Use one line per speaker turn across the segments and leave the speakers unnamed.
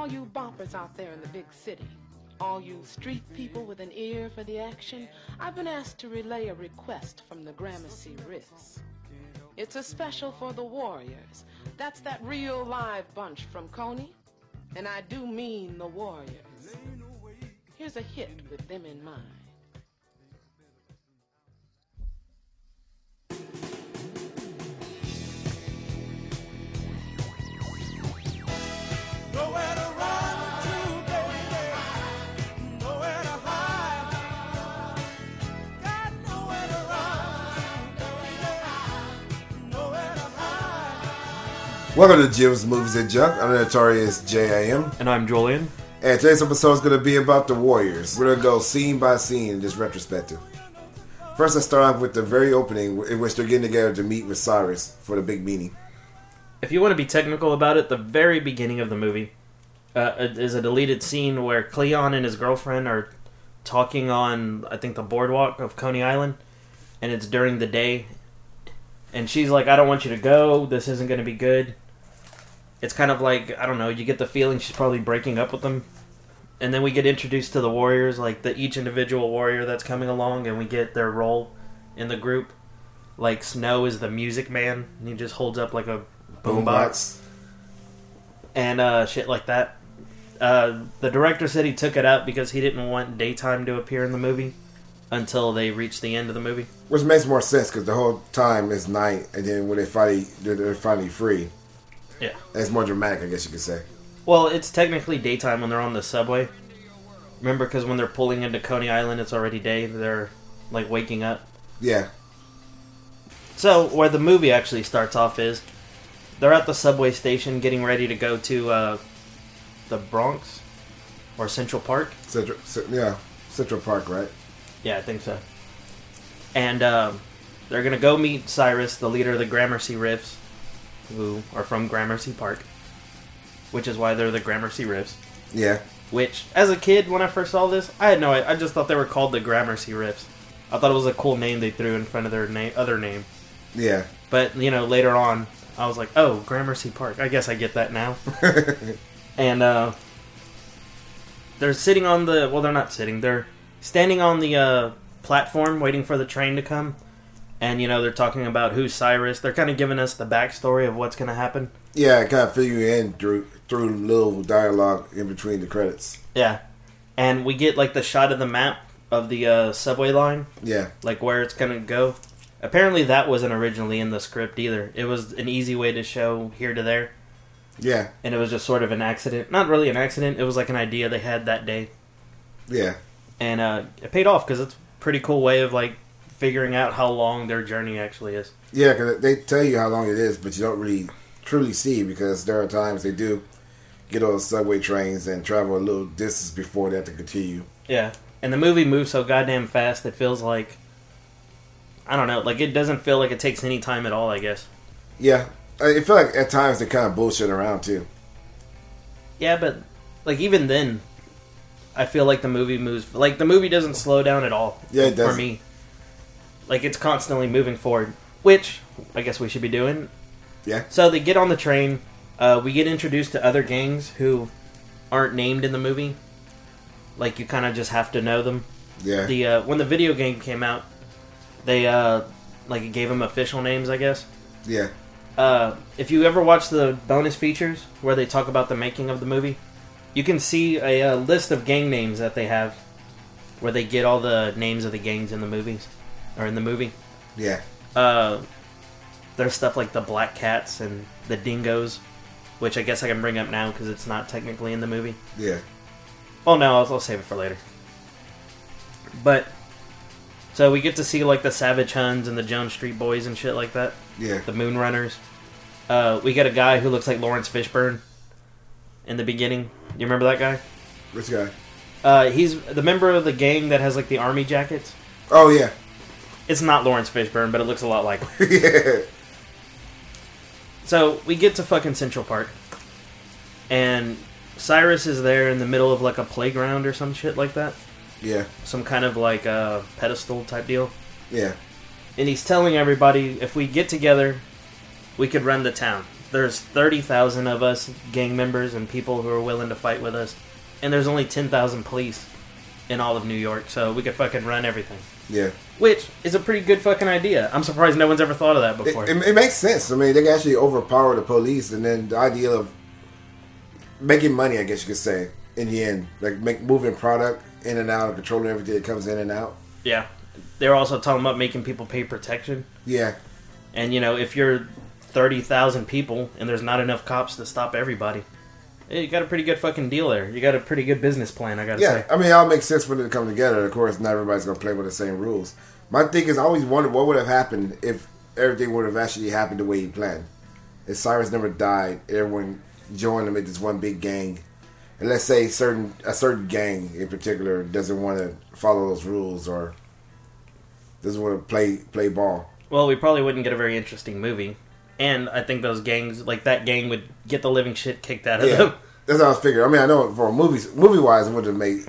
all you boppers out there in the big city, all you street people with an ear for the action, I've been asked to relay a request from the Gramercy Riffs. It's a special for the Warriors. That's that real live bunch from Coney, and I do mean the Warriors. Here's a hit with them in mind.
Nowhere to run to, baby. Nowhere to hide. Got nowhere to run to, baby. Nowhere to hide.
Welcome to Jim's Movies and Junk. I'm the notorious J.I.M.
And I'm Julian.
And today's episode is going to be about the Warriors. We're going to go scene by scene in this retrospective. First, let's start off with the very opening in which they're getting together to meet with Cyrus for the big meeting.
If you want to be technical about it, the very beginning of the movie is a deleted scene where Cleon and his girlfriend are talking on, I think, the boardwalk of Coney Island, and it's during the day, and she's like, I don't want you to go, this isn't going to be good. It's kind of like, I don't know, you get the feeling she's probably breaking up with them. And then we get introduced to the Warriors, like each individual Warrior that's coming along, and we get their role in the group. Like, Snow is the music man, and he just holds up like a boombox. And shit like that. The director said he took it out because he didn't want daytime to appear in the movie until they reached the end of the movie.
Which makes more sense because the whole time is night, and then when they're finally free.
Yeah.
It's more dramatic, I guess you could say.
Well, it's technically daytime when they're on the subway. Remember, because when they're pulling into Coney Island, it's already day. They're, like, waking up.
Yeah.
So, where the movie actually starts off is, they're at the subway station getting ready to go to the Bronx or Central Park.
Central Park, right?
Yeah, I think so. And they're going to go meet Cyrus, the leader of the Gramercy Riffs, who are from Gramercy Park, which is why they're the Gramercy Riffs.
Yeah.
Which, as a kid, when I first saw this, I had no idea. I just thought they were called the Gramercy Riffs. I thought it was a cool name they threw in front of their other name.
Yeah.
But, later on, I was like, oh, Gramercy Park. I guess I get that now. And they're sitting on the... Well, they're not sitting. They're standing on the platform waiting for the train to come. And, they're talking about who's Cyrus. They're kind of giving us the backstory of what's going to happen.
Yeah, kind of fill you in through little dialogue in between the credits.
Yeah. And we get, the shot of the map of the subway line.
Yeah.
Where it's going to go. Apparently that wasn't originally in the script either. It was an easy way to show here to there.
Yeah.
And it was just sort of an accident. Not really an accident. It was like an idea they had that day.
Yeah.
And it paid off because it's a pretty cool way of, figuring out how long their journey actually is.
Yeah, because they tell you how long it is, but you don't really truly see because there are times they do get on subway trains and travel a little distance before they have to continue.
Yeah. And the movie moves so goddamn fast, it feels like... I don't know, it doesn't feel like it takes any time at all, I guess.
Yeah. I feel like at times they kind of bullshit around, too.
Yeah, but, even then, I feel like the movie moves... the movie doesn't slow down at all.
Yeah, it does.
For me. It's constantly moving forward. Which, I guess we should be doing.
Yeah.
So they get on the train. We get introduced to other gangs who aren't named in the movie. You kind of just have to know them.
Yeah.
When the video game came out, they, it gave them official names, I guess.
Yeah.
If you ever watch the bonus features where they talk about the making of the movie, you can see a list of gang names that they have where they get all the names of the gangs in the movies. Or in the movie.
Yeah.
There's stuff like the Black Cats and the Dingoes, which I guess I can bring up now because it's not technically in the movie.
Yeah.
Oh no, I'll save it for later. But, so we get to see the Savage Huns and the Jones Street Boys and shit like that.
Yeah.
The Moon Runners. We get a guy who looks like Lawrence Fishburne in the beginning. You remember that guy?
Which guy?
He's the member of the gang that has the army jackets.
Oh, yeah.
It's not Lawrence Fishburne, but it looks a lot like him.
Yeah.
So, we get to fucking Central Park. And Cyrus is there in the middle of a playground or some shit like that.
Yeah.
Some kind of pedestal type deal.
Yeah.
And he's telling everybody, if we get together, we could run the town. there's 30,000 of us gang members and people who are willing to fight with us, and there's only 10,000 police in all of New York, so we could fucking run everything.
Yeah.
Which is a pretty good fucking idea. I'm surprised no one's ever thought of that before.
It makes sense. I mean, they can actually overpower the police, and then the idea of making money, I guess you could say, in the end. Like, moving product in and out, controlling everything that comes in and out.
Yeah. They're also talking about making people pay protection.
Yeah.
And, if you're 30,000 people and there's not enough cops to stop everybody, you got a pretty good fucking deal there. You got a pretty good business plan, I gotta say.
I mean, it all makes sense for them to come together. Of course, not everybody's going to play with the same rules. My thing is, I always wondered what would have happened if everything would have actually happened the way he planned. If Cyrus never died, everyone joined him in this one big gang. And let's say a certain gang in particular doesn't want to follow those rules or doesn't want to play ball.
Well, we probably wouldn't get a very interesting movie. And I think those gangs, like that gang, would get the living shit kicked out of them.
That's what I was figuring. I mean, I know for movie-wise, it wouldn't have made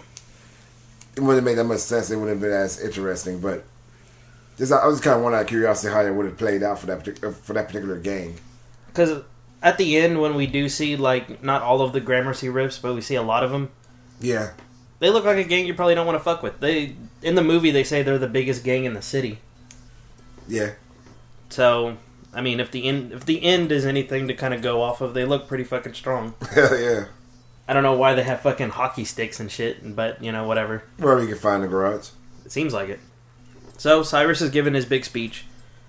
that much sense. It wouldn't have been as interesting. But I was just kind of wondering out of curiosity how it would have played out for that particular gang.
Because at the end, when we do see, like, not all of the Gramercy Riffs, but we see a lot of them.
Yeah.
They look like a gang you probably don't want to fuck with. In the movie, they say they're the biggest gang in the city.
Yeah.
So, I mean, if the end is anything to kind of go off of, they look pretty fucking strong.
Hell yeah.
I don't know why they have fucking hockey sticks and shit, but, whatever.
Wherever you can find the garage.
It seems like it. So, Cyrus is giving his big speech.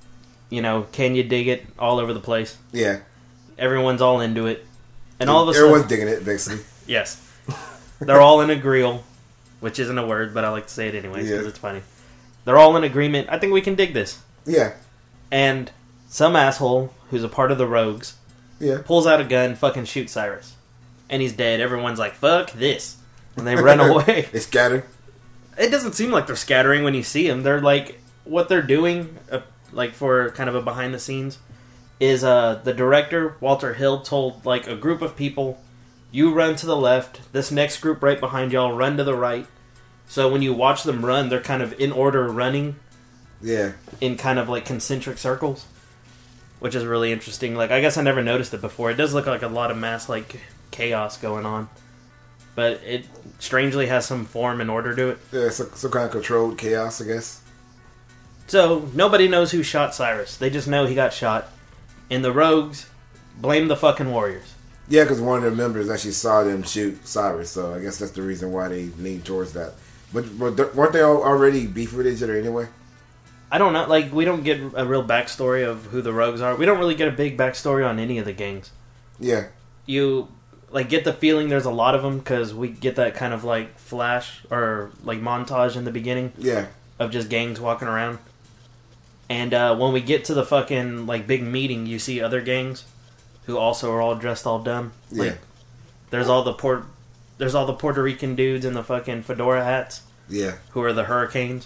Can you dig it? All over the place.
Yeah.
Everyone's all into it. And all of a sudden...
Everyone's digging it, basically.
Yes. They're all in agreement, which isn't a word, but I like to say it anyways because it's funny. They're all in agreement. I think we can dig this.
Yeah.
And some asshole who's a part of the Rogues pulls out a gun, fucking shoots Cyrus. And he's dead. Everyone's like, fuck this. And they run away.
They scatter.
It doesn't seem like they're scattering when you see them. They're like, what they're doing, like for kind of a behind the scenes, is the director, Walter Hill, told like a group of people, you run to the left, this next group right behind y'all run to the right. So when you watch them run, they're kind of in order running.
Yeah.
In kind of like concentric circles. Which is really interesting. Like, I guess I never noticed it before. It does look like a lot of mass, like, chaos going on. But it strangely has some form and order to it.
Yeah, some kind of controlled chaos, I guess.
So, nobody knows who shot Cyrus. They just know he got shot. And the Rogues blame the fucking Warriors.
Yeah, because one of their members actually saw them shoot Cyrus, so I guess that's the reason why they leaned towards that. But weren't they already beefing with each other anyway?
I don't know. Like, we don't get a real backstory of who the Rogues are. We don't really get a big backstory on any of the gangs.
Yeah.
You, like, get the feeling there's a lot of them, because we get that kind of, like, flash, or, like, montage in the beginning.
Yeah.
Of just gangs walking around. And when we get to the fucking, like, big meeting, you see other gangs who also are all dressed all dumb. Like,
Yeah.
There's all the Puerto Rican dudes in the fucking fedora hats.
Yeah.
Who are the Hurricanes.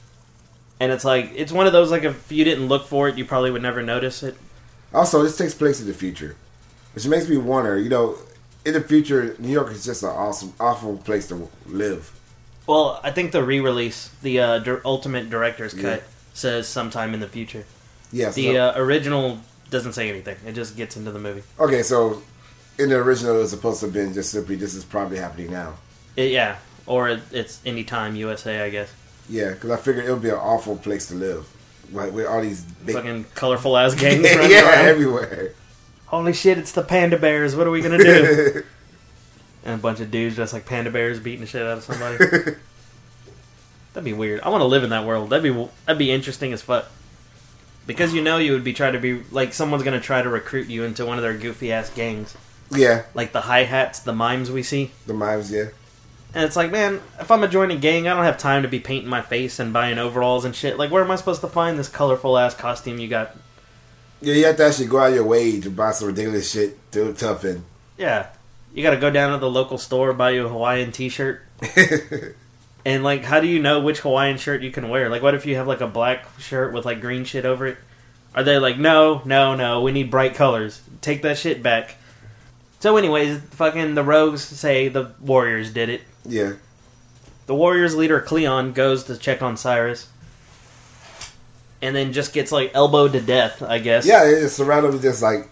And it's like, it's one of those, like, if you didn't look for it, you probably would never notice it.
Also, this takes place in the future. Which makes me wonder, in the future, New York is just an awful place to live.
Well, I think the re-release, the Ultimate Director's Cut, says sometime in the future.
Yes.
The original doesn't say anything. It just gets into the movie.
Okay, so in the original, it was supposed to have been just simply, this is probably happening now.
Yeah. Or it's Anytime USA, I guess.
Yeah, because I figured it would be an awful place to live. Like, with all these big...
fucking colorful-ass gangs running
yeah,
around.
everywhere.
Holy shit, it's the Panda Bears. What are we going to do? And a bunch of dudes dressed like Panda Bears beating the shit out of somebody. That'd be weird. I want to live in that world. That'd be interesting as fuck. Because you would be trying to be... Like, someone's going to try to recruit you into one of their goofy-ass gangs.
Yeah.
Like the hi-hats, the mimes we see.
The mimes, yeah.
And it's like, man, if I'm a joining gang, I don't have time to be painting my face and buying overalls and shit. Like, where am I supposed to find this colorful-ass costume you got?
Yeah, you have to actually go out of your way to buy some ridiculous shit to tough in.
Yeah. You gotta go down to the local store, buy you a Hawaiian t-shirt. And, like, how do you know which Hawaiian shirt you can wear? Like, what if you have, like, a black shirt with, like, green shit over it? Are they like, no, we need bright colors. Take that shit back. So anyways, fucking the Rogues say the Warriors did it.
Yeah.
The Warriors leader, Cleon, goes to check on Cyrus. And then just gets, like, elbowed to death, I guess.
Yeah, it's surrounded with just, like,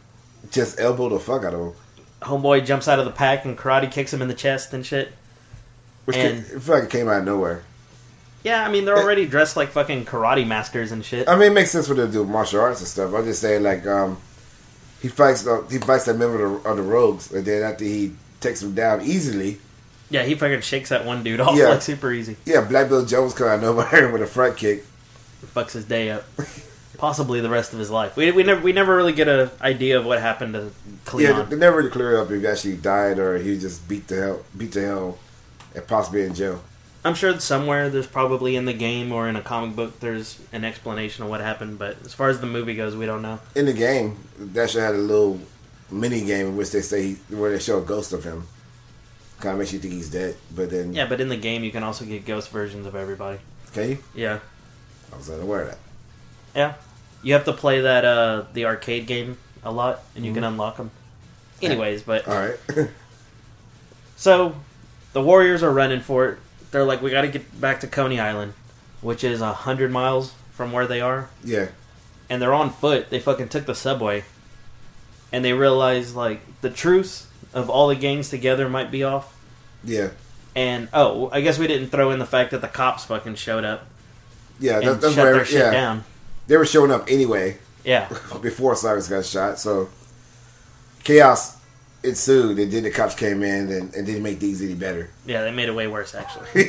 just elbow the fuck out of him.
Homeboy jumps out of the pack and karate kicks him in the chest and shit.
Which
And-
it felt like it came out of nowhere.
Yeah, I mean, they're already dressed like fucking karate masters and shit.
I mean, it makes sense for them to do martial arts and stuff. I'm just saying, like, he fights that member of the Rogues, and then after he takes him down easily,
Yeah, he fucking shakes that one dude off
Yeah.
like super easy.
yeah, Black Bill Jones come out of nowhere with a front kick.
Fucks his day up. Possibly the rest of his life. We never really get an idea of what happened to Cleon.
Yeah, they never really clear up if he actually died or he just beat the hell, and possibly in jail.
I'm sure that somewhere there's probably in the game or in a comic book there's an explanation of what happened, but as far as the movie goes, we don't know.
In the game, that should had a little mini game in which they say where they show a ghost of him. Kind of makes you think he's dead, but then
Yeah, but in the game you can also get ghost versions of everybody.
can you?
Yeah.
I was unaware of that.
Yeah. You have to play that the arcade game a lot, and you can unlock them. Anyways, but...
All right.
So, the Warriors are running for it. They're like, we gotta get back to Coney Island, which is 100 miles from where they are.
Yeah.
And they're on foot. They fucking took the subway. And they realize, like, the truce of all the gangs together might be off.
Yeah.
And, oh, I guess we didn't throw in the fact that the cops fucking showed up
Yeah.
and
That's
shut
where
their shit down.
they were showing up anyway
Yeah.
before Cyrus got shot. So chaos ensued, and then the cops came in and didn't make things any better.
Yeah, they made it way worse, actually.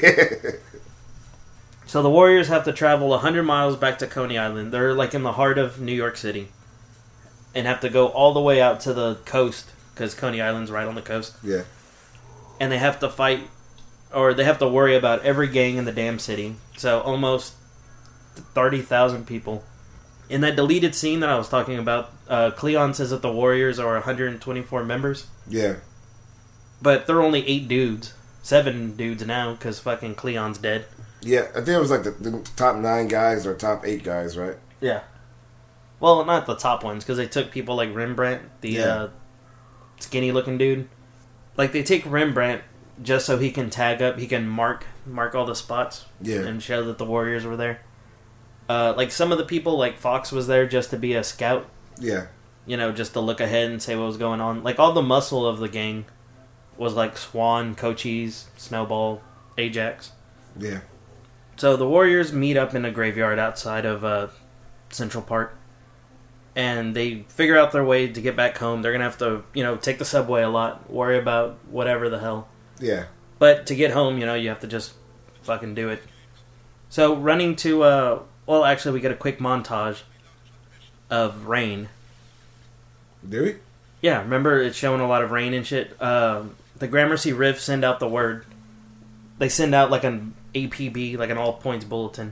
So the Warriors have to travel 100 miles back to Coney Island. They're like in the heart of New York City. And have to go all the way out to the coast, because Coney Island's right on the coast.
Yeah.
And they have to fight, or they have to worry about every gang in the damn city. So almost 30,000 people. In that deleted scene that I was talking about, Cleon says that the Warriors are 124 members.
Yeah.
But they're only 8 dudes. 7 dudes now, because fucking Cleon's dead.
Yeah. I think it was like the top 9 guys or top 8 guys, right?
Yeah. Well, not the top ones, because they took people like Rembrandt, the skinny-looking dude. Like, they take Rembrandt just so he can tag up, he can mark all the spots
Yeah.
and show that the Warriors were there. Like, some of the people, like Fox was there just to be a scout,
Yeah.
you know, just to look ahead and say what was going on. Like, all the muscle of the gang was like Swan, Cochise, Snowball, Ajax.
Yeah.
So the Warriors meet up in a graveyard outside of Central Park. And they figure out their way to get back home. They're going to have to, you know, take the subway a lot. Worry about whatever the hell.
Yeah.
But to get home, you know, you have to just fucking do it. So running to, well, actually, we get a quick montage of rain.
Did we?
Yeah, remember it's showing a lot of rain and shit? The Gramercy Riff send out the word. They send out like an APB, like an all points bulletin,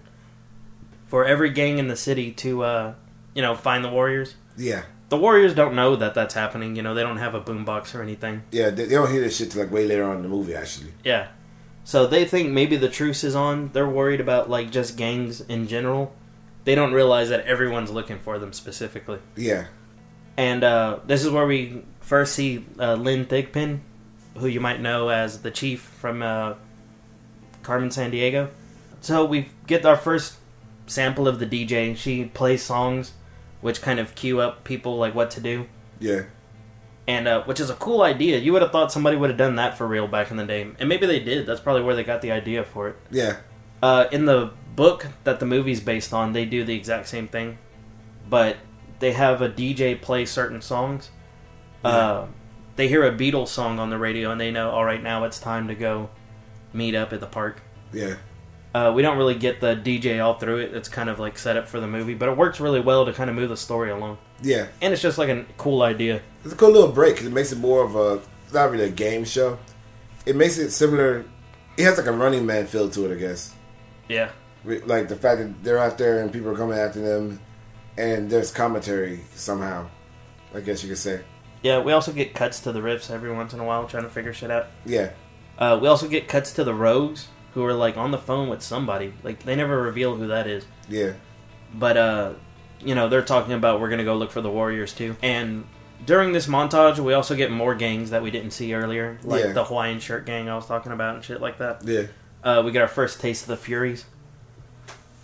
for every gang in the city to, you know, find the Warriors.
Yeah.
The Warriors don't know that that's happening. You know, they don't have a boombox or anything.
Yeah. They don't hear this shit till like way later on in the movie, actually.
Yeah. So they think maybe the truce is on. They're worried about, like, just gangs in general. They don't realize that everyone's looking for them specifically.
Yeah.
And this is where we first see Lynn Thigpen, who you might know as the chief from Carmen Sandiego. So we get our first sample of the DJ. She plays songs which kind of cue up people like what to do.
Yeah.
And which is a cool idea. You would have thought somebody would have done that for real back in the day. And maybe they did. That's probably where they got the idea for it.
Yeah.
In the book that the movie's based on, they do the exact same thing. But they have a DJ play certain songs.
Yeah.
They hear a Beatles song on the radio and they know, all right, now it's time to go meet up at the park.
Yeah.
We don't really get the DJ all through it. It's kind of like set up for the movie. But it works really well to kind of move the story along.
Yeah.
And it's just like a cool idea.
It's a cool little break because it makes it more of a, not really a game show. It makes it similar. It has like a Running Man feel to it, I guess.
Yeah.
Like the fact that they're out there and people are coming after them, and there's commentary somehow, I guess you could say.
Yeah, we also get cuts to the riffs every once in a while trying to figure shit out.
Yeah.
We also get cuts to the Rogues, who are like on the phone with somebody. Like, they never reveal who that is.
Yeah.
But, you know, they're talking about we're going to go look for the Warriors too. And during this montage, we also get more gangs that we didn't see earlier. Like the Hawaiian shirt gang I was talking about and shit like that.
Yeah.
We get our first taste of the Furies.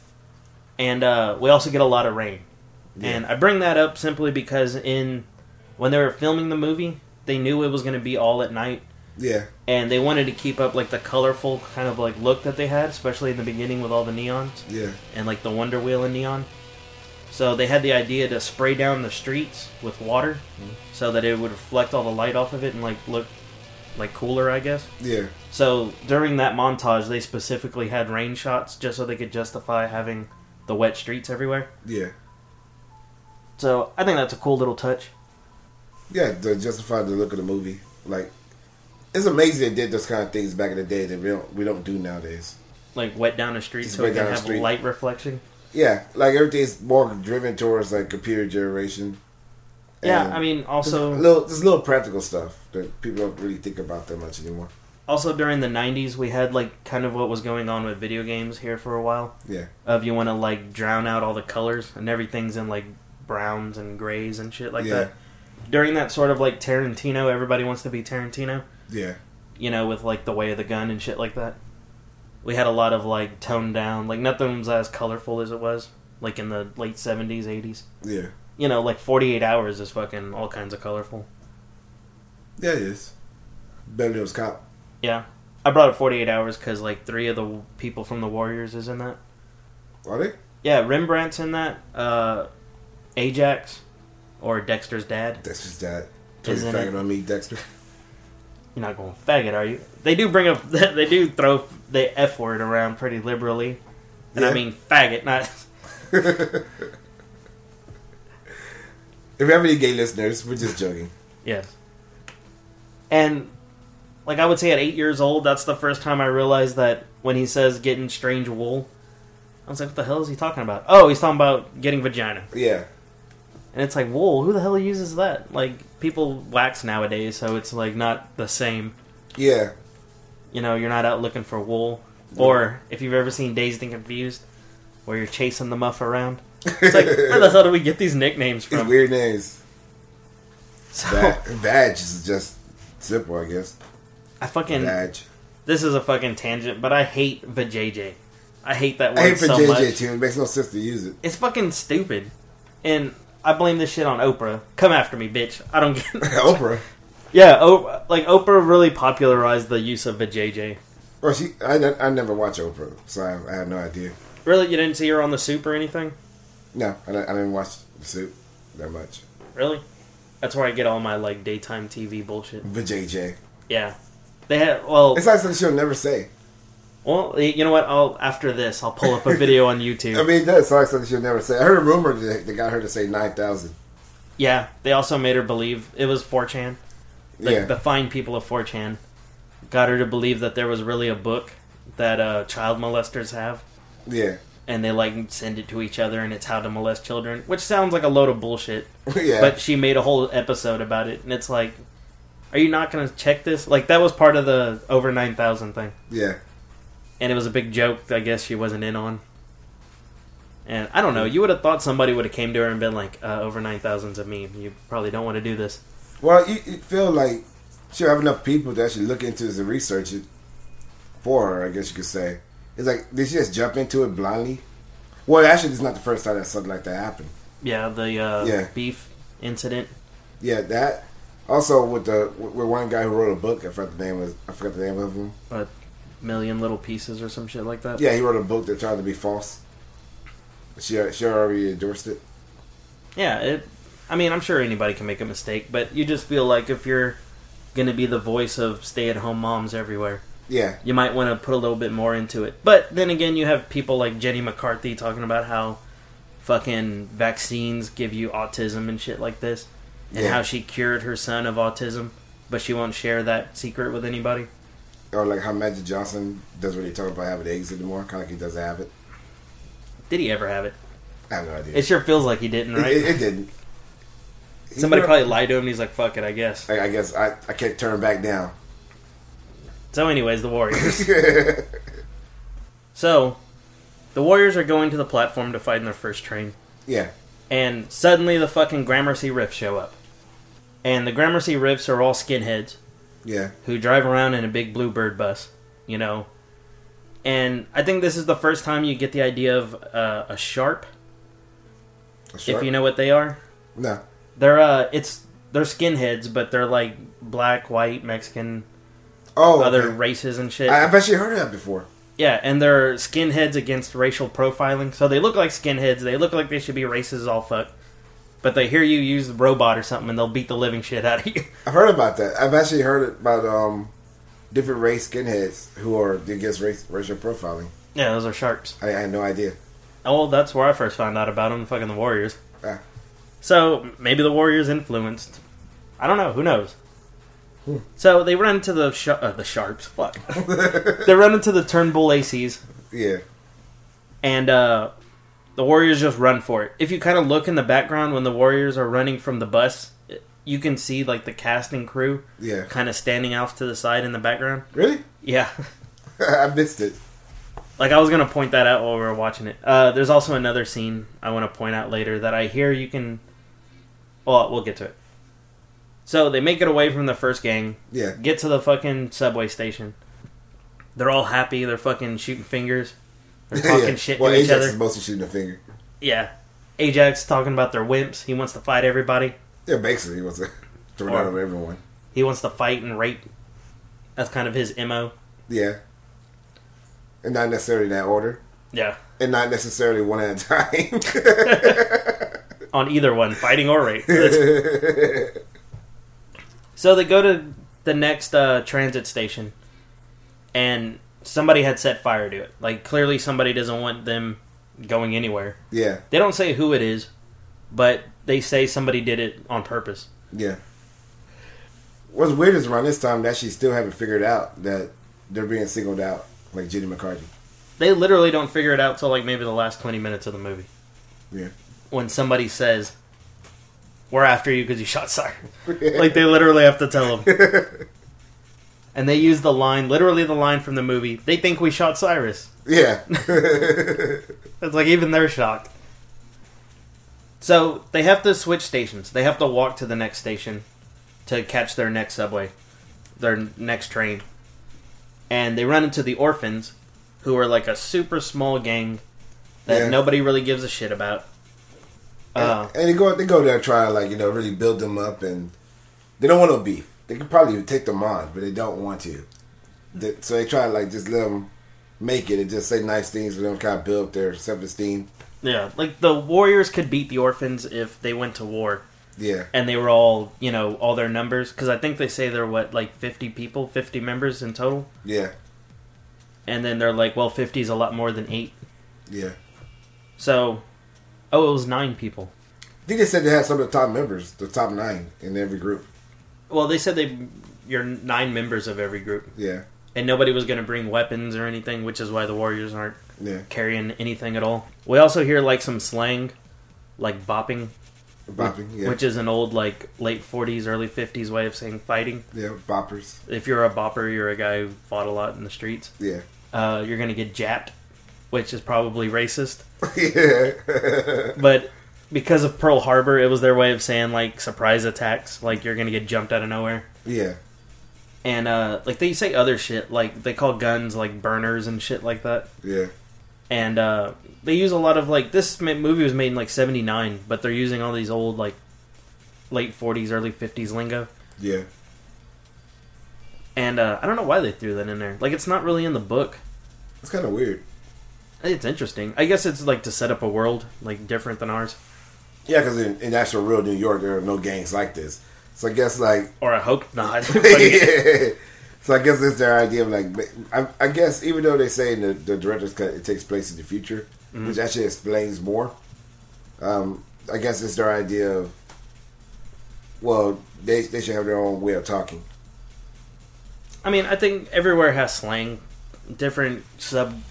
And we also get a lot of rain.
Yeah.
And I bring that up simply because in when they were filming the movie, they knew it was going to be all at night.
Yeah.
And they wanted to keep up like the colorful kind of like look that they had, especially in the beginning with all the neons.
Yeah.
And like the Wonder Wheel and neon. So they had the idea to spray down the streets with water so that it would reflect all the light off of it and like look like cooler, I guess.
Yeah.
So during that montage, they specifically had rain shots just so they could justify having the wet streets everywhere.
Yeah.
So I think that's a cool little touch.
Yeah, to justify the look of the movie. Like, it's amazing they did those kind of things back in the day that we don't do nowadays.
Like wet down the street
Just
so
wet
it can
down the
have
street.
light reflection.
Yeah, like everything's more driven towards like computer generation.
Yeah,
And
I mean, also
there's little practical stuff that people don't really think about that much anymore.
also during the 90s, we had like kind of what was going on with video games here for a while.
Yeah.
Of you want to like drown out all the colors and everything's in like browns and grays and shit like that. During that sort of like Tarantino, everybody wants to be Tarantino.
Yeah.
You know, with like the way of the gun and shit like that. We had a lot of like toned down, like nothing was as colorful as it was like in the late 70s, 80s.
Yeah.
You know, like 48 Hours is fucking all kinds of colorful.
Yeah, it is. Beverly Hills Cop.
Yeah. I brought up 48 Hours because like 3 of the people from the Warriors is in that.
Are they?
Yeah, Rembrandt's in that. Ajax, or Dexter's dad.
Dexter's dad. Tony
Isn't
faggot
it?
on me, Dexter.
You're not going faggot, are you? They do bring up, they do throw the F word around pretty liberally. And I
Yeah.
mean faggot, not...
If we have any gay listeners, we're just joking.
Yes. And, like I would say at 8 years old, that's the first time I realized that when he says getting strange wool, I was like, what the hell is he talking about? Oh, he's talking about getting vagina.
Yeah.
And it's like, wool, who the hell uses that? Like, people wax nowadays, so it's like not the same.
Yeah.
You know, you're not out looking for wool. Or, if you've ever seen Dazed and Confused, where you're chasing the muff around. It's like, where the hell do we get these nicknames
These
from?
weird names.
So,
Badge is just simple, I guess.
I fucking...
Badge.
This is a fucking tangent, but I hate vajayjay. I hate that word
I hate for
so
JJ
much.
too. It makes no sense to use it.
It's fucking stupid. And I blame this shit on Oprah. Come after me, bitch. I don't get
Oprah.
Yeah, Oprah really popularized the use of vajayjay.
Well, I never watch Oprah, so I have no idea.
Really? You didn't see her on The Soup or anything?
No, I didn't watch The Soup that much.
Really? That's where I get all my, like, daytime TV bullshit.
JJ.
Yeah. They had, well...
It's like something she'll never say.
Well, you know what? After this, I'll pull up a video on YouTube.
I mean, it does sound like something she'll never say. I heard a rumor that they got her to say 9,000.
Yeah, they also made her believe it was 4chan.
Yeah.
The fine people of 4chan got her to believe that there was really a book that child molesters have.
Yeah.
And they, like, send it to each other, and it's how to molest children. Which sounds like a load of bullshit.
Yeah.
But she made a whole episode about it, and it's like, are you not going to check this? Like, that was part of the over 9,000 thing.
Yeah.
And it was a big joke I guess she wasn't in on. And I don't know, you would have thought somebody would have came to her and been like, over 9,000's a meme. You probably don't want to do this.
Well, you feel like she'll have enough people to actually look into this and research it for her, I guess you could say. It's like, did she just jump into it blindly? Well, actually, it's not the first time that something like that happened.
Yeah, the beef incident.
Yeah, that. Also, with one guy who wrote a book, I forgot the name of him.
A Million Little Pieces or some shit like that.
Yeah, he wrote a book that tried to be false. She already endorsed it.
Yeah, I mean, I'm sure anybody can make a mistake, but you just feel like if you're going to be the voice of stay-at-home moms everywhere,
Yeah.
you might want to put a little bit more into it. But then again, you have people like Jenny McCarthy talking about how fucking vaccines give you autism and shit like this, and
Yeah.
how she cured her son of autism, but she won't share that secret with anybody.
Or like how Magic Johnson doesn't really talk about having eggs anymore, kind of like he doesn't have it.
Did he ever have it?
I have no idea.
It sure feels like he didn't, right?
It didn't.
Somebody probably lied to him, and he's like, fuck it, I guess.
I guess I can't turn back down.
So anyways, the Warriors. So, the Warriors are going to the platform to fight in their first train.
Yeah.
And suddenly the fucking Gramercy Riffs show up. And the Gramercy Riffs are all skinheads
Yeah.
who drive around in a big bluebird bus, you know. And I think this is the first time you get the idea of a Sharp,
A shark?
if you know what they are.
No.
They're, it's they're skinheads, but they're like black, white, Mexican,
Oh,
other
okay.
races and shit.
I've actually heard of that before.
Yeah, and they're skinheads against racial profiling. So they look like skinheads. They look like they should be racist as all fuck. But they hear you use the robot or something, and they'll beat the living shit out of you.
I've heard about that. I've actually heard about different race skinheads who are against racial profiling.
Yeah, those are sharks.
I had no idea.
Oh, well, that's where I first found out about them, fucking the Warriors.
Ah.
So, maybe the Warriors influenced. I don't know, who knows? So, they run into the Sharps, fuck. They run into the Turnbull ACs,
Yeah.
and the Warriors just run for it. If you kind of look in the background when the Warriors are running from the bus, you can see, like, the cast and crew
Yeah.
kind of standing off to the side in the background.
Really?
Yeah.
I missed it.
Like, I was going to point that out while we were watching it. There's also another scene I want to point out later that I hear you can... Well, we'll get to it. So, they make it away from the first gang.
Yeah.
Get to the fucking subway station. They're all happy. They're fucking shooting fingers. They're talking shit
well,
to each
Ajax
other.
is mostly shooting a finger.
Yeah. Ajax talking about their wimps. He wants to fight everybody.
Yeah, basically, he wants to throw down on everyone.
He wants to fight and rape. That's kind of his MO.
Yeah. And not necessarily in that order.
Yeah.
And not necessarily one at a time.
On either one, fighting or rape. So they go to the next transit station, and somebody had set fire to it. Like, clearly somebody doesn't want them going anywhere.
Yeah.
They don't say who it is, but they say somebody did it on purpose.
Yeah. What's weird is around this time, they actually still haven't figured out that they're being singled out, like Jenny McCarthy.
They literally don't figure it out till like maybe the last 20 minutes of the movie.
Yeah.
When somebody says, "We're after you because you shot Cyrus." Like, they literally have to tell them. And they use the line, literally the line from the movie, "They think we shot Cyrus."
Yeah.
It's like even they're shocked. So they have to switch stations. They have to walk to the next station to catch their next subway, their next train. And they run into the orphans, who are like a super small gang that
Yeah.
nobody really gives a shit about.
And they go there and try to, like, really build them up, and they don't want no beef. They could probably take them on, but they don't want to. So they try to, like, just let them make it and just say nice things for them to kind of build up their self-esteem.
Yeah, like the Warriors could beat the orphans if they went to war.
Yeah.
And they were all, all their numbers. Because I think they say they're, 50 people, 50 members in total?
Yeah.
And then they're like, well, 50 is a lot more than 8.
Yeah.
So, it was 9 people.
I think they said they had some of the top members, the top 9 in every group.
Well, they said you're 9 members of every group.
Yeah.
And nobody was going to bring weapons or anything, which is why the Warriors aren't
Yeah.
carrying anything at all. We also hear, some slang, like bopping.
Bopping, yeah.
Which is an old, late 40s, early 50s way of saying fighting.
Yeah, boppers.
If you're a bopper, you're a guy who fought a lot in the streets.
Yeah.
You're going to get japped, which is probably racist.
Yeah.
But because of Pearl Harbor, it was their way of saying, surprise attacks. Like, you're going to get jumped out of nowhere.
Yeah.
And, they say other shit. Like, they call guns, burners and shit like that.
Yeah.
And, they use a lot of, this movie was made in, 79, but they're using all these old, late 40s, early 50s lingo.
Yeah.
And, I don't know why they threw that in there. It's not really in the book.
It's kind of weird.
It's interesting. I guess it's, to set up a world, different than ours.
Yeah, because in actual real New York, there are no gangs like this. So I guess,
Or I hope not.
Yeah. So I guess it's their idea of, I guess, even though they say in the director's cut it takes place in the future, which actually explains more, I guess it's their idea of, well, they should have their own way of talking.
I mean, I think everywhere has slang. Different subgroups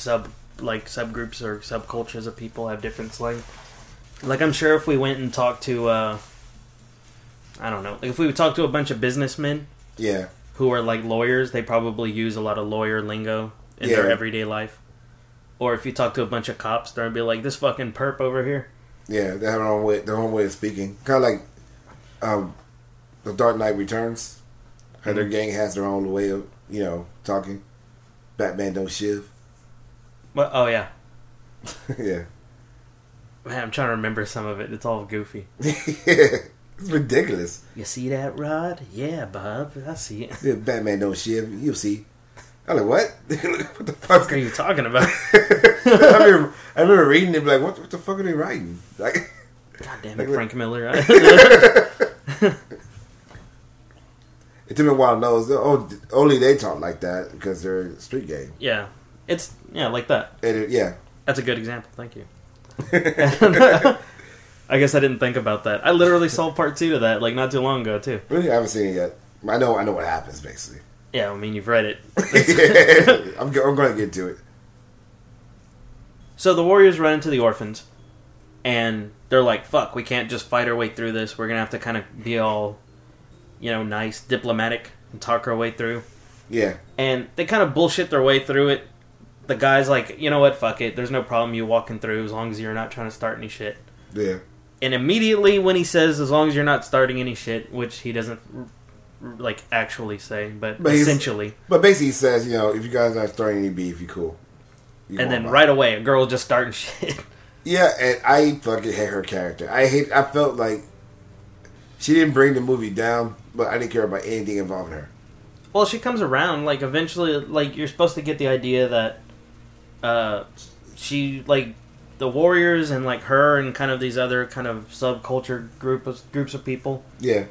or subcultures of people have different slang. I'm sure if we went and talked to, I don't know, if we would talk to a bunch of businessmen,
Yeah.
who are lawyers, they probably use a lot of lawyer lingo in their everyday life. Or if you talk to a bunch of cops, they'll be like, "This fucking perp over here."
Yeah, they have their own way of speaking. Kind of like The Dark Knight Returns. How their gang has their own way of, talking. Batman don't shiv.
Well, oh yeah,
Yeah.
man, I'm trying to remember some of it. It's all goofy.
Yeah. It's ridiculous.
You see that, Rod? Yeah, Bob. I see it.
Yeah, Batman don't shiv. You'll see. I'm like, what? What the fuck
What are you talking about?
I remember reading it, like, what the fuck are they writing? Like,
God damn it,
like,
Frank Miller.
It took me a while to know. Only they talk like that because they're a street gang.
Yeah. It's, like that.
Yeah.
That's a good example. Thank you. I guess I didn't think about that. I literally saw part 2 to that, like, not too long ago, too.
Really? I haven't seen it yet. I know what happens, basically.
Yeah, I mean, you've read it.
I'm going to get to it.
So the Warriors run into the orphans, and they're like, fuck, we can't just fight our way through this. We're going to have to kind of be all, nice, diplomatic, and talk our way through.
Yeah.
And they kind of bullshit their way through it. The guy's like, you know what, fuck it. There's no problem you walking through as long as you're not trying to start any shit.
Yeah.
And immediately when he says, as long as you're not starting any shit, which he doesn't, actually say, but essentially.
But basically he says, if you guys aren't starting any beef, you cool.
And then right away, a girl just starting shit.
Yeah, and I fucking hate her character. I felt like she didn't bring the movie down, but I didn't care about anything involving her.
Well, she comes around, eventually, you're supposed to get the idea that she, the Warriors and, her and kind of these other kind of subculture groups of people. Yeah.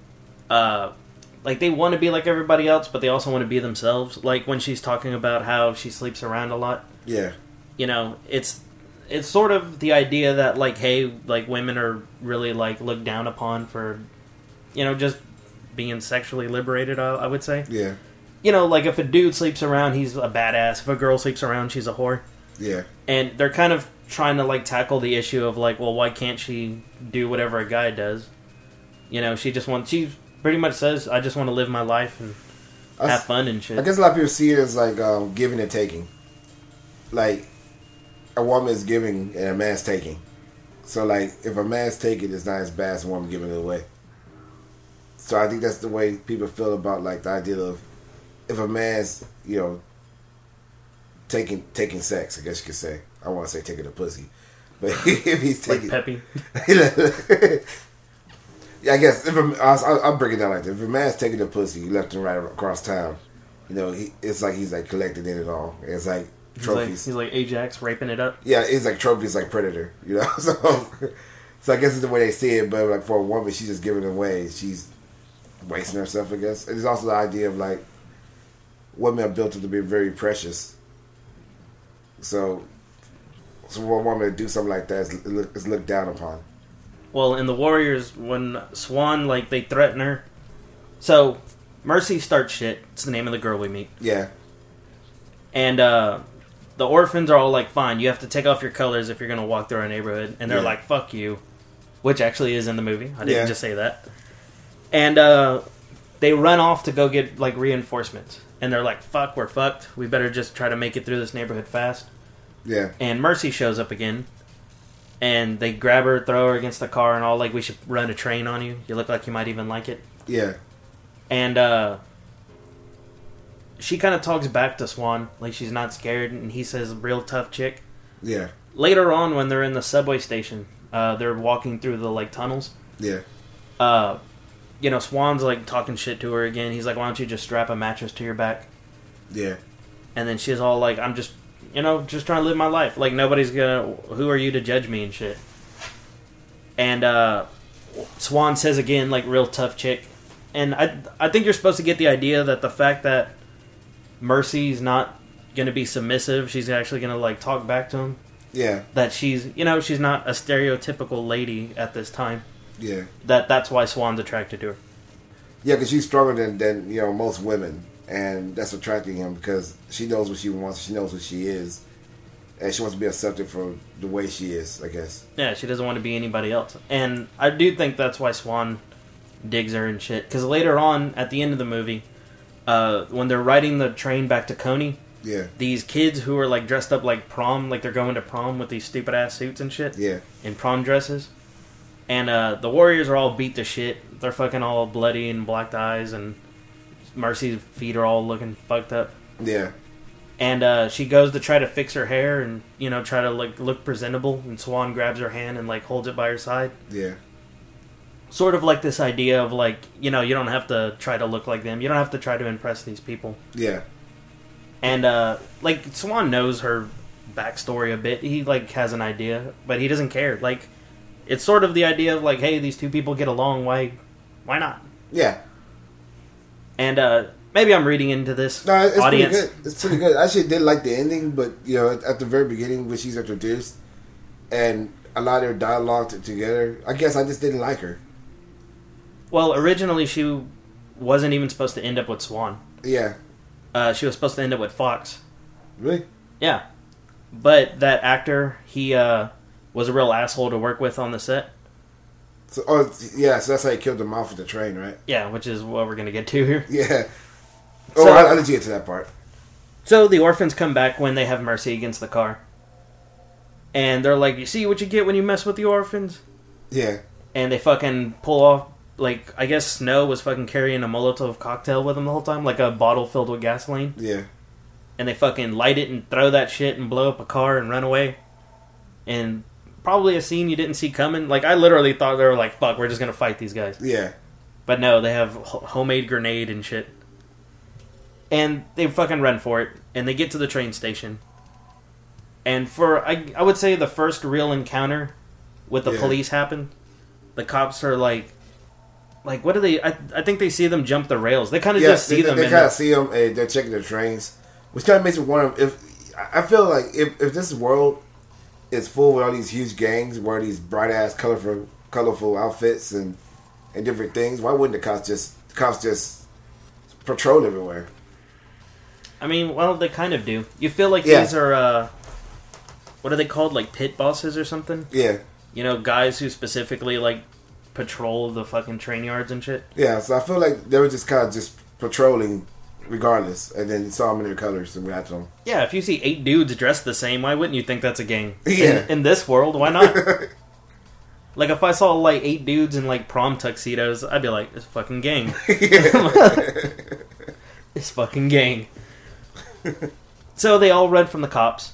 They want to be like everybody else, but they also want to be themselves. Like, when she's talking about how she sleeps around a lot. Yeah. It's sort of the idea that, hey, women are really, looked down upon for, just being sexually liberated, I would say. Yeah. If a dude sleeps around, he's a badass. If a girl sleeps around, she's a whore. Yeah. And they're kind of trying to, tackle the issue of, well, why can't she do whatever a guy does? She pretty much says, I just want to live my life and have fun and shit.
I guess a lot of people see it as, giving and taking. A woman is giving and a man's taking. So, if a man's taking, it's not as bad as a woman giving it away. So I think that's the way people feel about, the idea of if a man's, taking sex, I guess you could say. I want to say taking a pussy. But if he's taking...
Peppy.
Yeah, I guess, I'll break it down like this. If a man's taking a pussy left and right across town, it's like he's, collecting in it all. It's like trophies.
He's like Ajax raping it up.
Yeah, it's like trophies, like Predator, So I guess it's the way they see it, but, for a woman, she's just giving it away. She's wasting herself, I guess. And there's also the idea of, women are built up to be very precious. So for a woman to do something like that is looked down upon.
Well, in the Warriors, when Swan, they threaten her. So, Mercy starts shit. It's the name of the girl we meet. Yeah. And, the orphans are all fine, you have to take off your colors if you're going to walk through our neighborhood. And they're like, fuck you. Which actually is in the movie. I didn't just say that. And, they run off to go get, reinforcements. And they're like, fuck, we're fucked. We better just try to make it through this neighborhood fast. Yeah. And Mercy shows up again. And they grab her, throw her against the car, and all, we should run a train on you. You look like you might even like it. Yeah. And, she kind of talks back to Swan, she's not scared, and he says, real tough chick. Yeah. Later on, when they're in the subway station, they're walking through the, tunnels. Yeah. Swan's, talking shit to her again. He's like, why don't you just strap a mattress to your back? Yeah. And then she's all I'm just... just trying to live my life. Nobody's gonna... Who are you to judge me and shit? And, Swan says again, real tough chick. And I think you're supposed to get the idea that the fact that Mercy's not gonna be submissive, she's actually gonna, talk back to him. Yeah. That she's... she's not a stereotypical lady at this time. Yeah. That's why Swan's attracted to her.
Yeah, because she's stronger than most women. And that's attracting him because she knows what she wants. She knows what she is. And she wants to be accepted for the way she is, I guess.
Yeah, she doesn't want to be anybody else. And I do think that's why Swan digs her and shit. Because later on, at the end of the movie, when they're riding the train back to Coney, yeah, these kids who are dressed up like prom, they're going to prom with these stupid ass suits and shit. Yeah. In prom dresses. And the Warriors are all beat to shit. They're fucking all bloody and blacked eyes, and Mercy's feet are all looking fucked up. Yeah. And she goes to try to fix her hair and, try to look presentable. And Swan grabs her hand and holds it by her side. Yeah. sort of like this idea of like, you know, you don't have to try to look like them. You don't have to try to impress these people.
Yeah.
And like Swan knows her backstory a bit. He like has an idea, but he doesn't care. Like, it's sort of the idea of like, hey, these two people get along. Why not?
Yeah.
And maybe I'm reading into this
No, it's
audience.
pretty good. It's pretty good. I actually did like the ending, but you know, at the very beginning when she's introduced and a lot of their dialogue together, I guess I just didn't like her.
Well, originally she wasn't even supposed to end up with Swan.
Yeah.
She was supposed to end up with Fox.
Really?
Yeah. But that actor, he was a real asshole to work with on the set.
So, so that's how he killed him off with the train, right?
Yeah, which is what we're going to get to here.
Yeah.
So-
I'll let you get to that part.
So the orphans come back when they have Mercy against the car. And they're like, you see what you get when you mess with the orphans?
Yeah.
And they fucking pull off, like, I guess Snow was fucking carrying a Molotov cocktail with him the whole time, like a bottle filled with gasoline.
Yeah.
And they fucking light it and throw that shit and blow up a car and run away. And probably a scene you didn't see coming. Like, I literally thought they were like, fuck, we're just gonna fight these guys.
Yeah.
But no, they have homemade grenade and shit. And they fucking run for it. And they get to the train station. And for, I would say the first real encounter with the police happened. The cops are like, what do they, I think they see them jump the rails. They kind of just see them.
They kind of see them and they're checking their trains. Which kind of makes me wonder if, I feel like if this world is full with all these huge gangs, wear these bright ass colorful outfits and different things, why wouldn't the cops just patrol everywhere?
I mean, well, they kind of do. You feel like these are, what are they called? Like pit bosses or something?
Yeah.
You know, guys who specifically, like, patrol the fucking train yards and shit?
Yeah, so I feel like they were just kind of just patrolling regardless, and then you saw them in their colors and react to them.
Yeah, if you see 8 dudes dressed the same, why wouldn't you think that's a gang?
Yeah.
In this world, why not? Like, if I saw, like, 8 dudes in, like, prom tuxedos, I'd be like, it's a fucking gang. It's fucking gang. So they all run from the cops,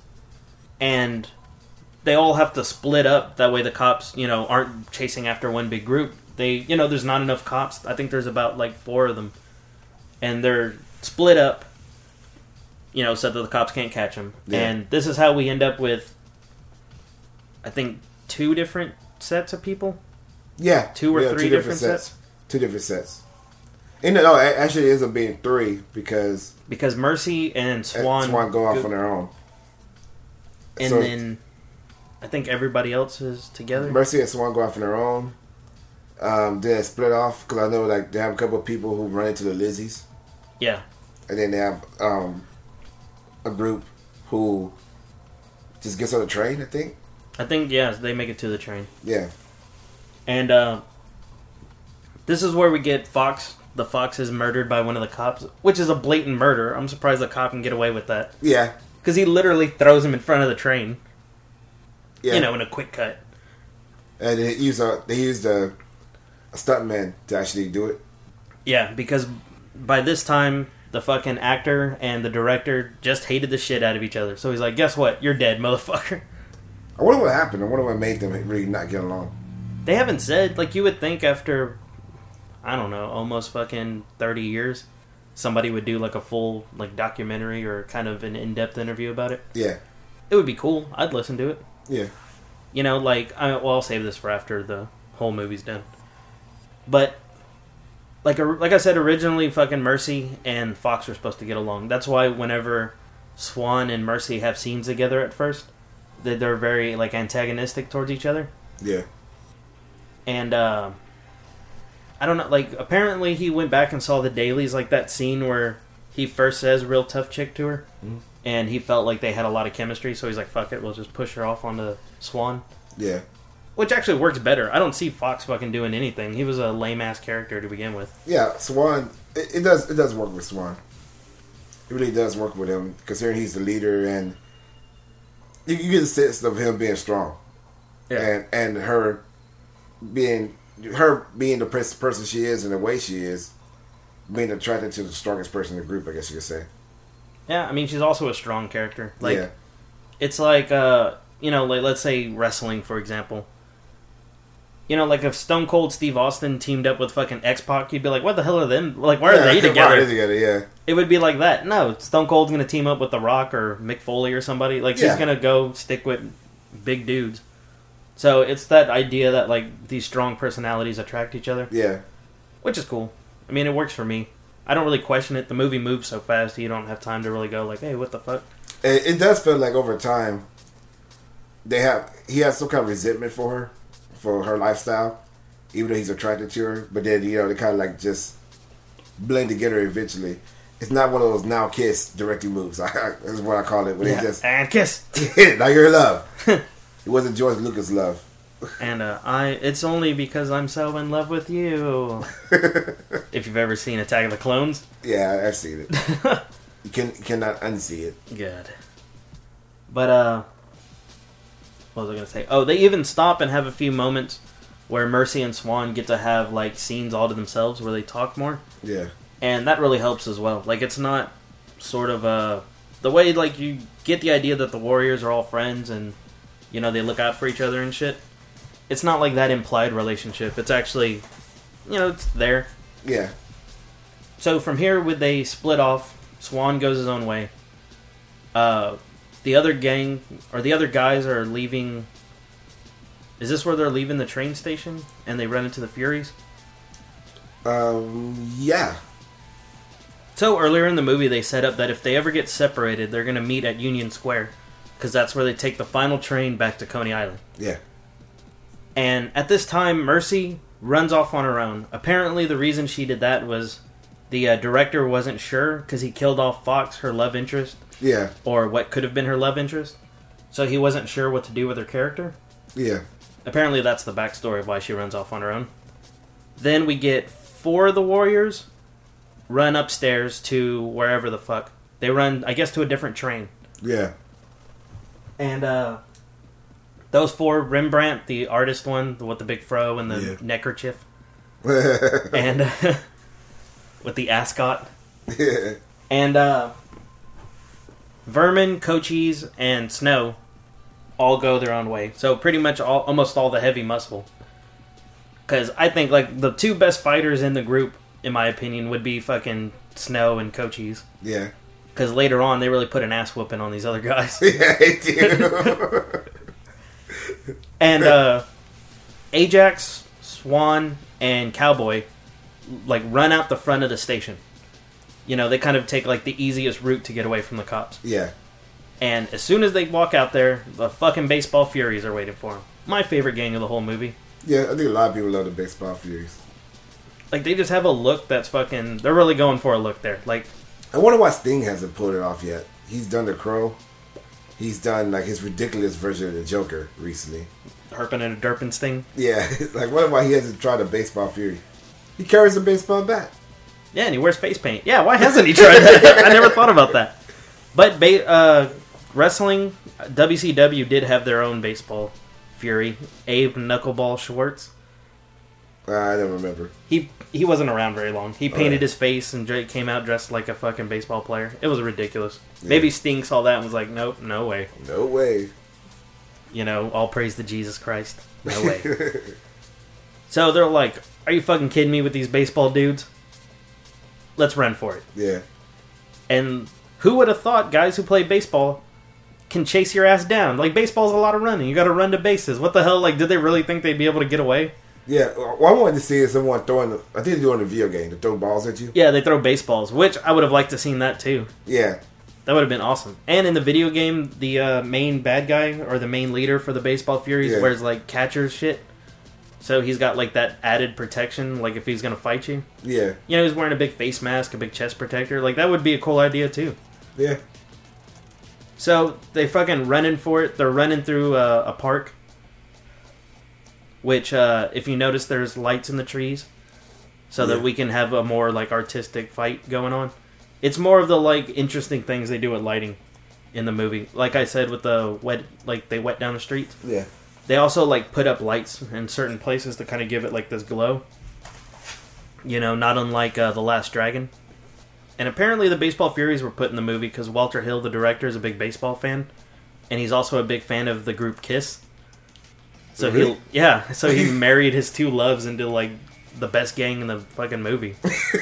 and they all have to split up. That way the cops, you know, aren't chasing after one big group. They, you know, there's not enough cops. I think there's about, like, 4 of them. And they're split up, you know, so that the cops can't catch them. Yeah. And this is how we end up with, I think, 2 different sets of people?
Yeah.
2 or 3 different sets?
2 different sets. And no, actually it ends up being 3 because
Mercy and Swan
go off on their own.
And so, then I think everybody else is together.
Mercy and Swan go off on their own. Then they split off because I know like they have a couple of people who run into the Lizzies.
Yeah.
And then they have a group who just gets on the train, I think.
Yeah, they make it to the train.
Yeah.
And this is where we get Fox. The Fox is murdered by one of the cops, which is a blatant murder. I'm surprised the cop can get away with that.
Yeah.
Because he literally throws him in front of the train.
Yeah.
You know, in a quick cut.
And they used a stuntman to actually do it.
Yeah, because by this time, the fucking actor and the director just hated the shit out of each other. So he's like, guess what? You're dead, motherfucker.
I wonder what happened. I wonder what made them really not get along.
They haven't said. Like, you would think after, I don't know, almost fucking 30 years, somebody would do, like, a full, like, documentary or kind of an in-depth interview about it.
Yeah.
It would be cool. I'd listen to it.
Yeah.
You know, like, I'll save this for after the whole movie's done. But, like I said, originally fucking Mercy and Fox were supposed to get along. That's why whenever Swan and Mercy have scenes together at first, they're very, like, antagonistic towards each other.
Yeah.
And, I don't know, like, apparently he went back and saw the dailies, like that scene where he first says real tough chick to her, and he felt like they had a lot of chemistry, so he's like, fuck it, we'll just push her off onto Swan.
Yeah.
Which actually works better. I don't see Fox fucking doing anything. He was a lame-ass character to begin with.
Yeah, Swan, it does work with Swan. It really does work with him, considering he's the leader, and you get a sense of him being strong.
Yeah.
And her being the person she is and the way she is, being attracted to the strongest person in the group, I guess you could say.
Yeah, I mean, she's also a strong character. Like,
yeah.
It's like, you know, like, let's say wrestling, for example. You know, like if Stone Cold Steve Austin teamed up with fucking X-Pac, you'd be like, what the hell are them? Like, why are they
Why
together?
are they together? Yeah.
It would be like that. No, Stone Cold's going to team up with The Rock or Mick Foley or somebody. Like, he's
Yeah.
going to go stick with big dudes. So it's that idea that, like, these strong personalities attract each other,
Yeah.
which is cool. I mean, it works for me. I don't really question it. The movie moves so fast, you don't have time to really go like, hey, what the fuck?
And it does feel like over time, he has some kind of resentment for her lifestyle, even though he's attracted to her. But then, you know, they kind of like just blend together eventually. It's not one of those now kiss directly moves. That's what I call it. When they just
and kiss.
now you're in love. It wasn't George Lucas' love.
And it's only because I'm so in love with you. If you've ever seen Attack of the Clones.
Yeah, I've seen it. You cannot unsee it.
Good. But, what was I going to say? Oh, they even stop and have a few moments where Mercy and Swan get to have, like, scenes all to themselves where they talk more.
Yeah.
And that really helps as well. Like, it's not sort of, the way, like, you get the idea that the Warriors are all friends and, you know, they look out for each other and shit. It's not like that implied relationship. It's actually, you know, it's there.
Yeah.
So from here, would they split off? Swan goes his own way. The other gang, or the other guys are leaving... Is this where they're leaving the train station? And they run into the Furies?
Yeah.
So earlier in the movie, they set up that if they ever get separated, they're going to meet at Union Square. Because that's where they take the final train back to Coney Island.
Yeah.
And at this time, Mercy runs off on her own. Apparently, the reason she did that was the director wasn't sure because he killed off Fox, her love interest.
Yeah.
Or what could have been her love interest. So he wasn't sure what to do with her character.
Yeah.
Apparently, that's the backstory of why she runs off on her own. Then we get 4 of the Warriors run upstairs to wherever the fuck. They run, I guess, to a different train.
Yeah.
And, those 4, Rembrandt, the artist one, with the big fro and the neckerchief, and with the ascot, and Vermin, Cochise, and Snow all go their own way. So pretty much almost all the heavy muscle. Because I think like the 2 best fighters in the group, in my opinion, would be fucking Snow and Cochise.
Yeah.
Because later on, they really put an ass whooping on these other guys.
Yeah, they do.
And Ajax, Swan, and Cowboy like run out the front of the station. You know, they kind of take like the easiest route to get away from the cops.
Yeah.
And as soon as they walk out there, the fucking baseball Furies are waiting for them. My favorite gang of the whole movie.
Yeah, I think a lot of people love the baseball Furies.
Like, they just have a look that's fucking... They're really going for a look there. Like,
I wonder why Sting hasn't pulled it off yet. He's done The Crow. He's done, like, his ridiculous version of the Joker recently.
herping and a derping Sting.
Yeah, like, wonder why he hasn't tried a baseball Fury. He carries a baseball bat.
Yeah, and he wears face paint. Yeah, why hasn't he tried that? I never thought about that. But wrestling, WCW did have their own baseball Fury. Abe Knuckleball Schwartz.
I don't remember.
He wasn't around very long. He painted his face and came out dressed like a fucking baseball player. It was ridiculous.
Yeah.
Maybe Sting saw that and was like, nope, no way.
No way.
You know, all praise to Jesus Christ. No way. So they're like, are you fucking kidding me with these baseball dudes? Let's run for it.
Yeah.
And who would have thought guys who play baseball can chase your ass down? Like, baseball's a lot of running. You gotta run to bases. What the hell? Like, did they really think they'd be able to get away?
Yeah, what I wanted to see is someone throwing, I think they're doing a video game, to throw balls at you.
Yeah, they throw baseballs, which I would have liked to seen that too.
Yeah.
That would have been awesome. And in the video game, the main bad guy, or the main leader for the Baseball Furies, wears, like, catcher's shit. So he's got, like, that added protection, like, if he's gonna fight you.
Yeah.
You know, he's wearing a big face mask, a big chest protector. Like, that would be a cool idea, too.
Yeah.
So, they fucking running for it. They're running through a park. Which, if you notice, there's lights in the trees. So that we can have a more, like, artistic fight going on. It's more of the, like, interesting things they do with lighting in the movie. Like I said, with the they wet down the streets.
Yeah.
They also, like, put up lights in certain places to kind of give it, like, this glow. You know, not unlike The Last Dragon. And apparently the Baseball Furies were put in the movie because Walter Hill, the director, is a big baseball fan. And he's also a big fan of the group Kiss. So
Really?
so he married his two loves into like the best gang in the fucking movie.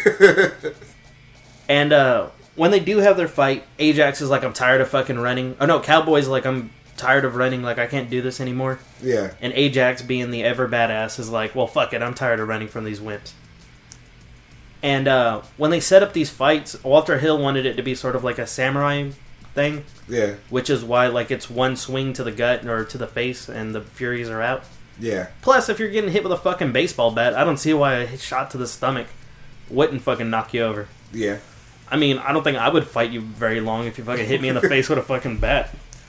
And when they do have their fight, Ajax is like, I'm tired of fucking running. Oh no, Cowboy's like, I'm tired of running, like I can't do this anymore.
Yeah.
And Ajax, being the ever badass, is like, well, fuck it, I'm tired of running from these wimps. And when they set up these fights, Walter Hill wanted it to be sort of like a samurai thing,
Yeah.
which is why like it's one swing to the gut or to the face and the Furies are out.
Yeah.
Plus, if you're getting hit with a fucking baseball bat, I don't see why a shot to the stomach wouldn't fucking knock you over.
Yeah.
I mean, I don't think I would fight you very long if you fucking hit me in the face with a fucking bat.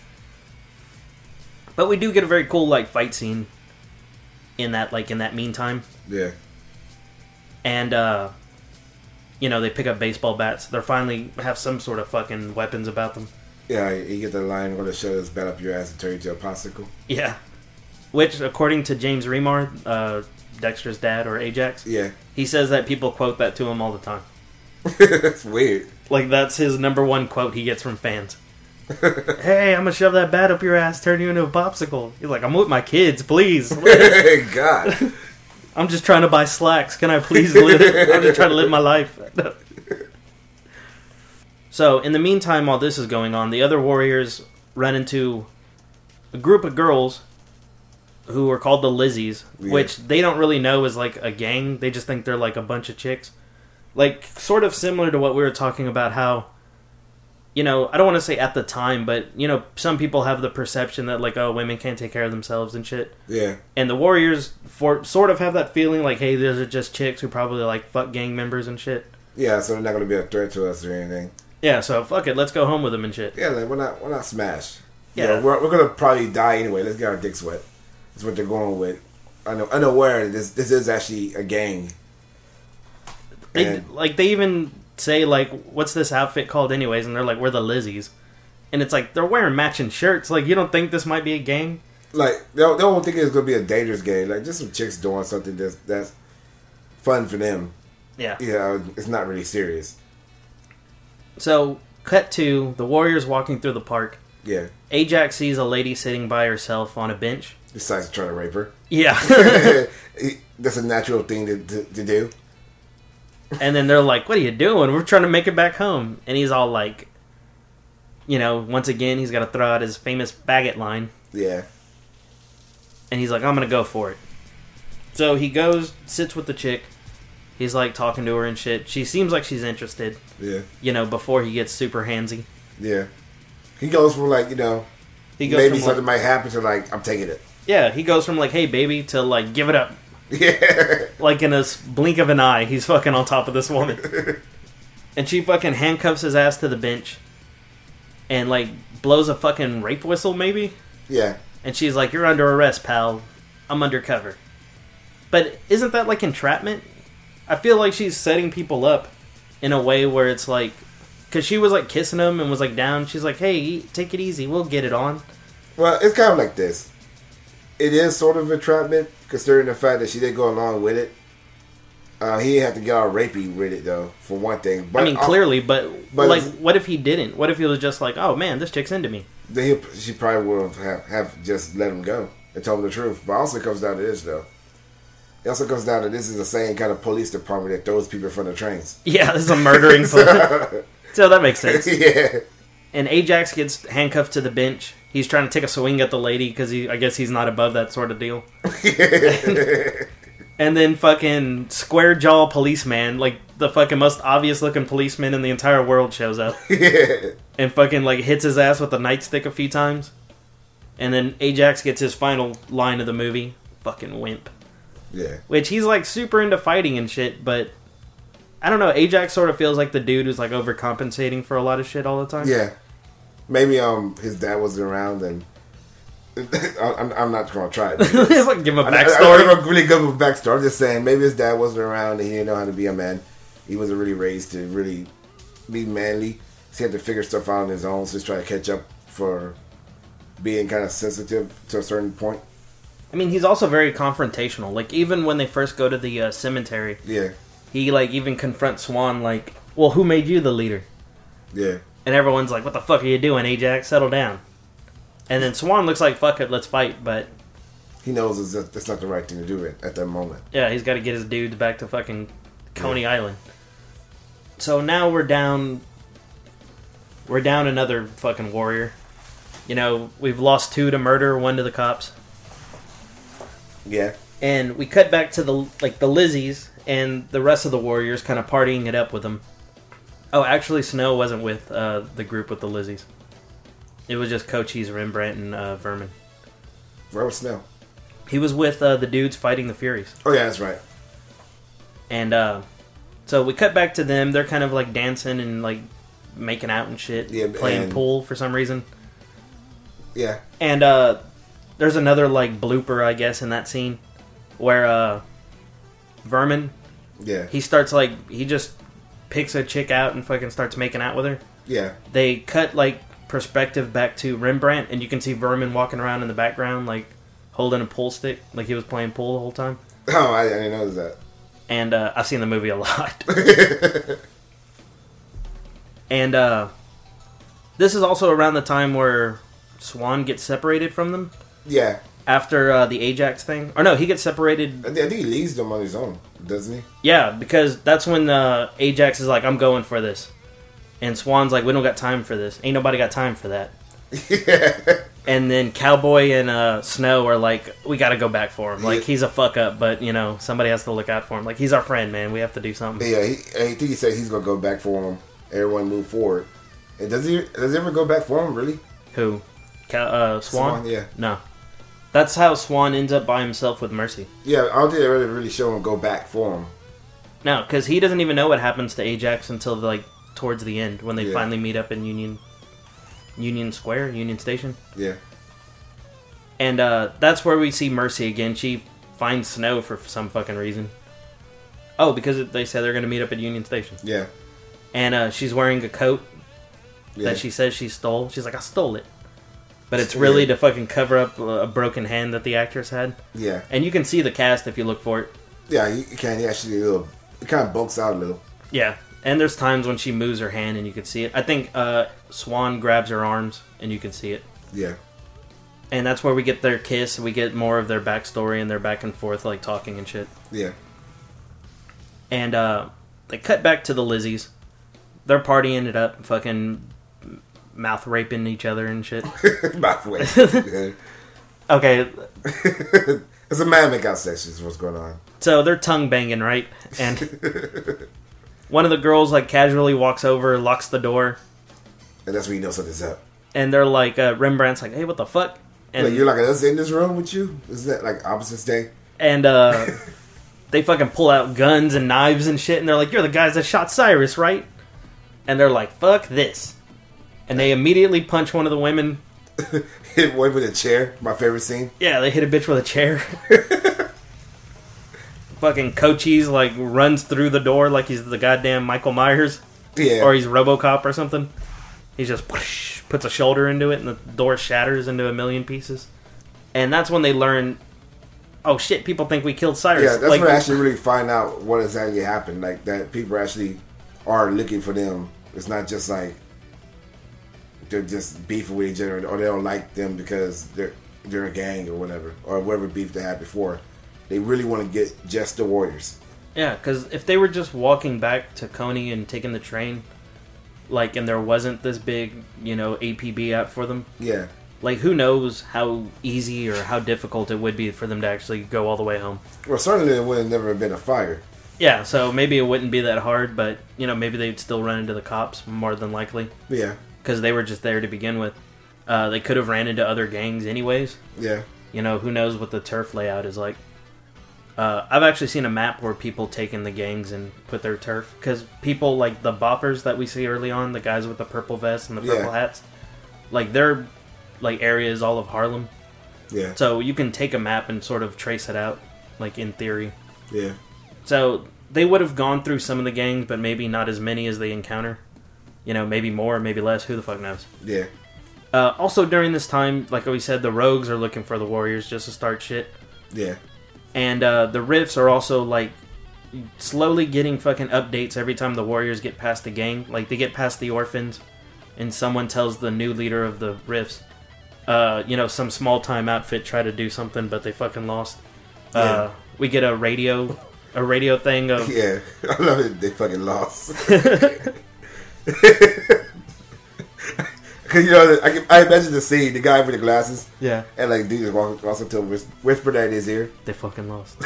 But we do get a very cool like fight scene in that meantime.
Yeah.
And you know, they pick up baseball bats. They finally have some sort of fucking weapons about them.
Yeah, you get the line, I'm going to shove this bat up your ass and turn you into a popsicle.
Yeah. Which, according to James Remar, Dexter's dad, or Ajax,
Yeah.
he says that people quote that to him all the time.
That's weird.
Like, that's his number one quote he gets from fans. Hey, I'm gonna shove that bat up your ass, turn you into a popsicle. He's like, I'm with my kids, please.
God.
I'm just trying to buy slacks. Can I please live? I'm just trying to live my life. So, in the meantime, while this is going on, the other warriors run into a group of girls who are called the Lizzies,
Yeah.
which they don't really know is like a gang. They just think they're like a bunch of chicks. Like, sort of similar to what we were talking about, how, you know, I don't want to say at the time, but, you know, some people have the perception that, like, oh, women can't take care of themselves and shit.
Yeah.
And the Warriors sort of have that feeling like, hey, those are just chicks who probably, like, fuck gang members and shit.
Yeah, so they're not going to be a threat to us or anything.
Yeah, so fuck it, let's go home with them and shit.
Yeah, like, we're not smashed.
Yeah.
You know, we're going to probably die anyway. Let's get our dicks wet. That's what they're going with. Unaware this is actually a gang.
They even say, like, what's this outfit called anyways? And they're like, we're the Lizzies. And it's like, they're wearing matching shirts. Like, you don't think this might be a gang?
Like, they don't think it's going to be a dangerous game. Like, just some chicks doing something that's fun for them.
Yeah.
You know, it's not really serious.
So, cut to the Warriors walking through the park.
Yeah.
Ajax sees a lady sitting by herself on a bench.
Decides to try to rape her.
Yeah.
That's a natural thing to do.
And then they're like, what are you doing? We're trying to make it back home. And he's all like, you know, once again, he's got to throw out his famous Baggett line.
Yeah.
And he's like, I'm going to go for it. So he goes, sits with the chick. He's like talking to her and shit. She seems like she's interested.
Yeah.
You know, before he gets super handsy.
Yeah. He goes from like, you know,
He goes
maybe
from
something
like,
might happen to like, I'm taking it.
yeah, he goes from like, hey baby, to like, give it up.
Yeah.
Like in a blink of an eye, he's fucking on top of this woman. And she fucking handcuffs his ass to the bench. And like, blows a fucking rape whistle maybe?
Yeah.
And she's like, you're under arrest, pal. I'm undercover. But isn't that like entrapment? I feel like she's setting people up in a way where it's like... Because she was like kissing him and was like down. She's like, hey, take it easy. We'll get it on.
Well, it's kind of like this. It is sort of entrapment, considering the fact that she did go along with it. He didn't have to get all rapey with it, though, for one thing. But
I mean, clearly, but like,
it's-
what if he didn't? What if he was just like, oh man, this chick's into me?
Then she probably would have just let him go and told him the truth. But also comes down to this, though. It also comes down to this is the same kind of police department that throws people in front of trains.
Yeah, this is a murdering police. So that makes sense.
Yeah.
And Ajax gets handcuffed to the bench. He's trying to take a swing at the lady because I guess he's not above that sort of deal. And then fucking square jaw policeman, like the fucking most obvious looking policeman in the entire world, shows up.
Yeah.
And fucking like hits his ass with a nightstick a few times. And then Ajax gets his final line of the movie. Fucking wimp.
Yeah.
Which he's like super into fighting and shit, but I don't know, Ajax sort of feels like the dude who's like overcompensating for a lot of shit all the time.
Yeah. Maybe his dad wasn't around and I'm not going to try it.
Like, give him a
I'm
backstory.
not really good with backstory. I'm just saying maybe his dad wasn't around and he didn't know how to be a man. He wasn't really raised to really be manly. So he had to figure stuff out on his own. So he's trying to catch up for being kind of sensitive to a certain point.
I mean, he's also very confrontational. Like, even when they first go to the cemetery,
Yeah.
he, like, even confronts Swan, like, well, who made you the leader?
Yeah.
And everyone's like, what the fuck are you doing, Ajax? Settle down. And then Swan looks like, fuck it, let's fight, but...
He knows that's not the right thing to do at that moment.
Yeah, he's got to get his dudes back to fucking Coney Island. So now we're down another fucking warrior. You know, we've lost 2 to murder, 1 to the cops.
Yeah.
And we cut back to the Lizzies and the rest of the warriors kind of partying it up with them. Oh, actually, Snow wasn't with the group with the Lizzies. It was just Cochise, Rembrandt, and Vermin.
Where was Snow?
He was with the dudes fighting the Furies.
Oh, yeah, that's right.
And so we cut back to them. They're kind of like dancing and like making out and shit.
Yeah,
playing pool for some reason.
Yeah.
And there's another like blooper, I guess, in that scene where Vermin,
Yeah.
he just picks a chick out and fucking starts making out with her.
Yeah.
They cut like perspective back to Rembrandt, and you can see Vermin walking around in the background like holding a pool stick, like he was playing pool the whole time.
Oh, I didn't notice that.
And I've seen the movie a lot. And this is also around the time where Swan gets separated from them
Yeah.
after the Ajax thing. Or no, he gets separated.
I think he leaves them on his own, doesn't he?
Yeah, because that's when Ajax is like, I'm going for this. And Swan's like, we don't got time for this. Ain't nobody got time for that.
Yeah.
And then Cowboy and Snow are like, we gotta go back for him. Like,
Yeah.
he's a fuck up, but, you know, somebody has to look out for him. Like, he's our friend, man. We have to do something.
Yeah, I think he said he's gonna go back for him. Everyone move forward. And does he ever go back for him? Really?
Who? Swan?
Yeah.
No. That's how Swan ends up by himself with Mercy.
Yeah, I don't think they really show him go back for him.
No, because he doesn't even know what happens to Ajax until, like, towards the end, when they
Yeah.
finally meet up in Union Square, Union Station.
Yeah.
And that's where we see Mercy again. She finds Snow for some fucking reason. Oh, because they said they're going to meet up at Union Station.
Yeah.
And she's wearing a coat
Yeah.
that she says she stole. She's like, I stole it. But it's really to fucking cover up a broken hand that the actress had.
Yeah.
And you can see the cast if you look for it.
Yeah, you can. He actually it kind of bulks out a little.
Yeah. And there's times when she moves her hand and you can see it. I think Swan grabs her arms and you can see it.
Yeah.
And that's where we get their kiss. We get more of their backstory and their back and forth, like, talking and shit.
Yeah.
And they cut back to the Lizzies. They're partying it up, fucking mouth raping each other and shit.
By the way.
Okay,
It's a man make out session is what's going on.
so they're tongue banging, right? And one of the girls, like, casually walks over, locks the door,
And that's when you know something's up.
and they're like, Rembrandt's like, hey, what the fuck? And
Like, you're like, us in this room with you? Isn't that like opposites day?
And they fucking pull out guns and knives and shit, and they're like, you're the guys that shot Cyrus, right? And they're like, fuck this. And they immediately punch one of the women.
Hit one with a chair. My favorite scene.
Yeah, they hit a bitch with a chair. Fucking Cochise, like, runs through the door like he's the goddamn Michael Myers.
Yeah.
Or he's RoboCop or something. He just whoosh, puts a shoulder into it, and the door shatters into a million pieces. And that's when they learn, oh shit, people think we killed Cyrus.
Yeah, that's
like,
when I actually really find out what exactly happened. Like, that people actually are looking for them. It's not just like they're just beefing with each other, or they don't like them because they're a gang or whatever, or whatever beef they had before. They really want to get just the Warriors.
Yeah, because if they were just walking back to Coney and taking the train, like, and there wasn't this big, you know, APB out for them,
Yeah.
like, who knows how easy or how difficult it would be for them to actually go all the way home.
Well, certainly it would have never been a fire.
Yeah, so maybe it wouldn't be that hard, but, you know, maybe they'd still run into the cops, more than likely,
Yeah.
because they were just there to begin with. They could have ran into other gangs anyways.
Yeah.
You know, who knows what the turf layout is like. I've actually seen a map where people take in the gangs and put their turf. Because people, like the boppers that we see early on, the guys with the purple vests and the purple hats, like, their, like, area is all of Harlem.
Yeah.
So you can take a map and sort of trace it out, like, in theory.
Yeah.
So they would have gone through some of the gangs, but maybe not as many as they encounter. You know, maybe more, maybe less, who the fuck knows.
Yeah.
Also, during this time, like we said, the Rogues are looking for the Warriors just to start shit.
Yeah.
And the Rifts are also, like, slowly getting fucking updates every time the Warriors get past the gang. Like, they get past the Orphans, and someone tells the new leader of the Rifts, some small time outfit try to do something, but they fucking lost.
Yeah.
We get a radio thing of
Yeah, I love it. They fucking lost. Cause I imagine the scene, the guy with the glasses,
yeah,
and like dude just walks up to him, whisper that in his ear.
they fucking lost.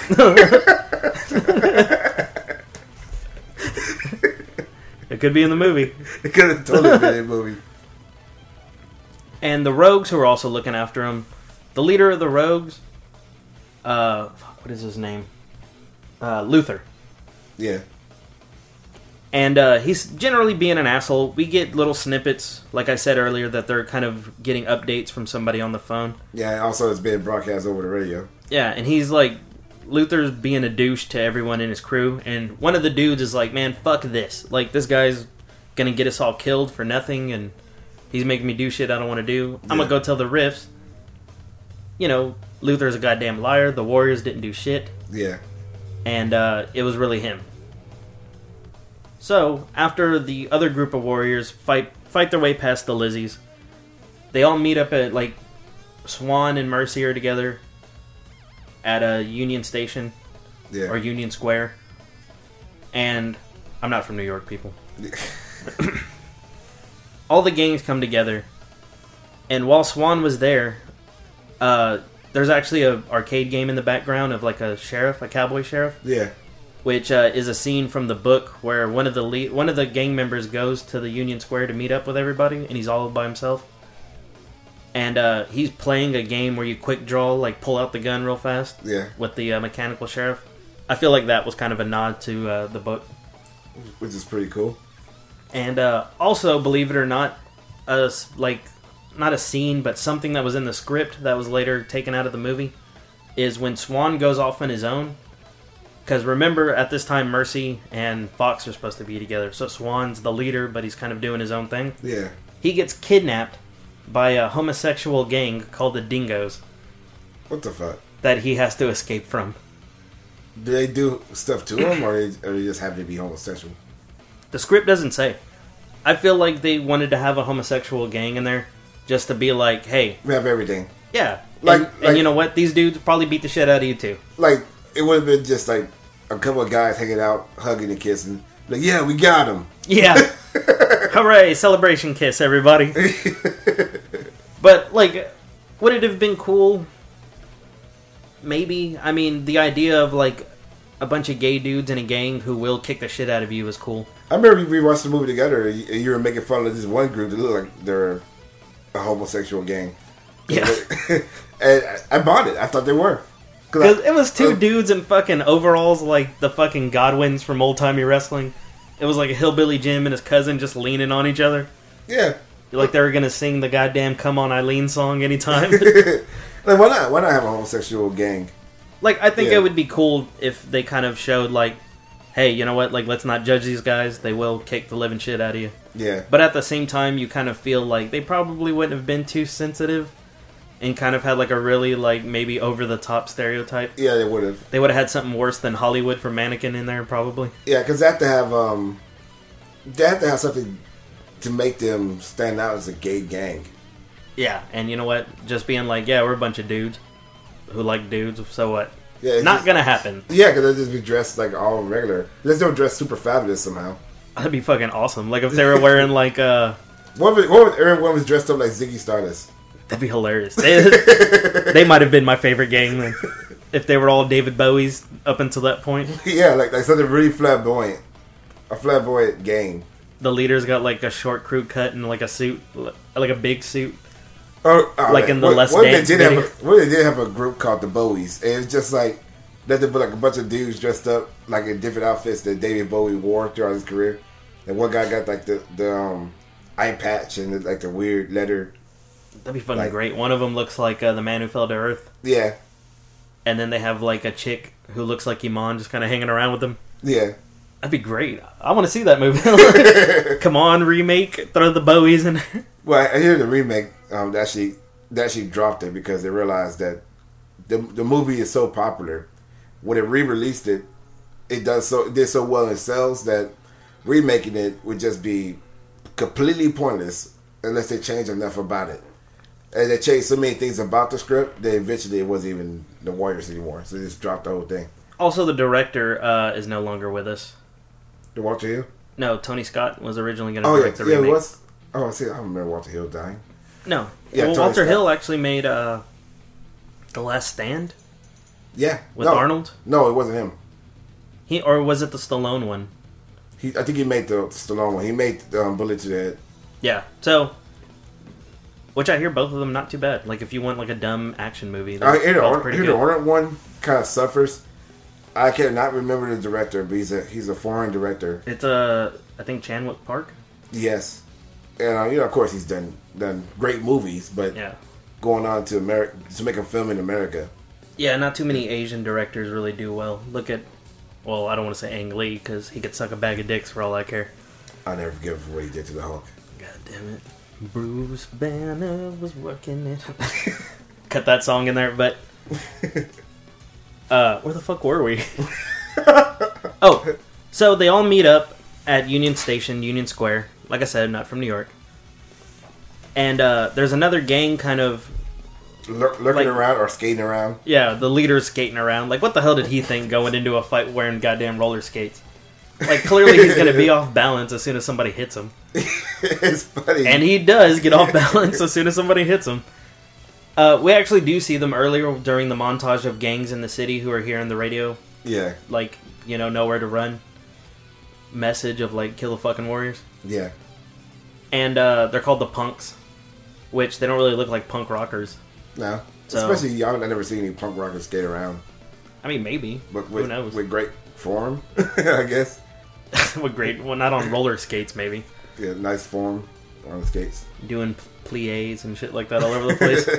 It could be in the movie.
It could have totally been in the movie.
And the rogues who are also looking after him. The leader of the rogues, what is his name? Luther.
Yeah,
And he's generally being an asshole. We get little snippets, like I said earlier, that they're kind of getting updates from somebody on the phone.
yeah. And also, it's being broadcast over the radio.
Yeah, and he's like, Luther's being a douche to everyone in his crew. And one of the dudes is like, man, fuck this. Like, this guy's gonna get us all killed for nothing, and he's making me do shit I don't want to do. I'm gonna go tell the Riffs. Luther's a goddamn liar. The Warriors didn't do shit.
Yeah,
And it was really him. So, after the other group of warriors fight their way past the Lizzies, they all meet up at, like, Swan and Mercy are together at a Union Station,
yeah.
or Union Square. And I'm not from New York, people. All the gangs come together, and while Swan was there, there's actually a arcade game in the background of, like, a cowboy sheriff.
Yeah.
Which is a scene from the book where one of the gang members goes to the Union Square to meet up with everybody, and he's all by himself. And he's playing a game where you quick draw, like pull out the gun real fast.
Yeah.
With the mechanical sheriff. I feel like that was kind of a nod to the book.
Which is pretty cool.
And also, believe it or not, not a scene, but something that was in the script that was later taken out of the movie, is when Swan goes off on his own. Because remember, at this time, Mercy and Fox are supposed to be together. So Swan's the leader, but he's kind of doing his own thing.
Yeah.
He gets kidnapped by a homosexual gang called the Dingoes
What the fuck?
that he has to escape from.
Do they do stuff to him, or are they just happy to be homosexual?
The script doesn't say. I feel like they wanted to have a homosexual gang in there just to be like, hey,
We have everything.
yeah.
Like-
and you know what? These dudes probably beat the shit out of you too.
Like, it would have been just like a couple of guys hanging out, hugging and kissing. Like, yeah, we got him.
Yeah. Hooray, celebration kiss, everybody. But, like, would it have been cool? Maybe. I mean, the idea of, like, a bunch of gay dudes in a gang who will kick the shit out of you is cool.
I remember we watched the movie together, and you were making fun of this one group that looked like they're a homosexual gang.
Yeah.
And I bought it. I thought they were.
Because it was two dudes in fucking overalls like the fucking Godwins from Old Timey Wrestling. It was like a hillbilly Jim and his cousin just leaning on each other.
Yeah.
Like they were going to sing the goddamn Come On Eileen song anytime.
Like, why not? Why not have a homosexual gang?
Like, I think
Yeah.
it would be cool if they kind of showed, like, hey, you know what? Like, let's not judge these guys. They will kick the living shit out of you.
Yeah.
But at the same time, you kind of feel like they probably wouldn't have been too sensitive and kind of had, like, a really, like, maybe over-the-top stereotype.
Yeah, they would have.
They would have had something worse than Hollywood for Mannequin in there, probably.
Yeah, because they have to have something to make them stand out as a gay gang.
Yeah, and you know what? Just being like, yeah, we're a bunch of dudes who like dudes, so what?
Yeah, it's
Not
just-
gonna happen.
Yeah, because they'll just be dressed like all regular. Let's don't dress super fabulous somehow.
That'd be fucking awesome. Like if they were wearing like
What if everyone was dressed up like Ziggy Stardust?
that'd be hilarious. They might have been my favorite gang then. If they were all David Bowie's up until that point.
Yeah, like something really flamboyant. A flamboyant gang.
The leader's got like a short crew cut and like a suit, like a big suit.
Like
in the Let's Dance
they
video.
did have a group called the Bowies. And it's just like nothing but like a bunch of dudes dressed up like in different outfits that David Bowie wore throughout his career. And one guy got like the eye patch and like the weird letter.
That'd be fucking
Like-
great. One of them looks like the man who fell to Earth,
Yeah,
and then they have like a chick who looks like Iman just kind of hanging around with them.
yeah.
That'd be great. I want to see that movie. Come on, remake. Throw the Bowies in.
Well, I hear the remake they actually dropped it because they realized that the movie is so popular. When it re-released it, it did so well in sales that remaking it would just be completely pointless unless they change enough about it. And they changed so many things about the script that eventually it wasn't even the Warriors anymore. So they just dropped the whole thing.
Also, the director is no longer with us.
The Walter Hill?
No, Tony Scott was originally going to
Oh, yeah.
direct the
Yeah,
remake.
it was. Oh, see, I don't remember Walter Hill dying.
No.
Yeah,
well,
Tony
Walter
Scott.
Hill actually made The Last Stand
Yeah.
with
no.
Arnold.
No, it wasn't him.
Or was it the Stallone one?
I think he made the Stallone one. He made Bullet to the Head.
Yeah. So, which I hear both of them not too bad. Like if you want like a dumb action movie, they're both pretty
The
good.
Arnold one kind of suffers. I cannot remember the director, but he's a foreign director.
It's I think Chanwick Park.
Yes, and of course he's done great movies, but
Yeah.
going on to America to make a film in America.
Yeah, not too many Asian directors really do well. Look at, well, I don't want to say Ang Lee because he could suck a bag of dicks for all I care.
I'll never forgive him for what he did to the Hulk.
God damn it. Bruce Banner was working it. Cut that song in there, but where the fuck were we? Oh, so they all meet up at Union Station, Union Square. Like I said, not from New York. And there's another gang kind of,
Lurking around or skating around.
yeah, the leader's skating around. Like, what the hell did he think going into a fight wearing goddamn roller skates? Like, clearly he's going to be off balance as soon as somebody hits him.
It's funny.
And he does get off balance as soon as somebody hits him. We actually do see them earlier during the montage of gangs in the city who are hearing the radio,
Yeah,
like, nowhere to run message of, like, kill the fucking warriors.
yeah.
And they're called the Punks, which they don't really look like punk rockers.
No,
So-
especially young. I've never seen any punk rockers skate around,
I mean, maybe.
but
Who knows?
with great form, I guess.
With great, well, not on roller skates, maybe.
Yeah, nice form on the skates.
Doing plies and shit like that all over the place.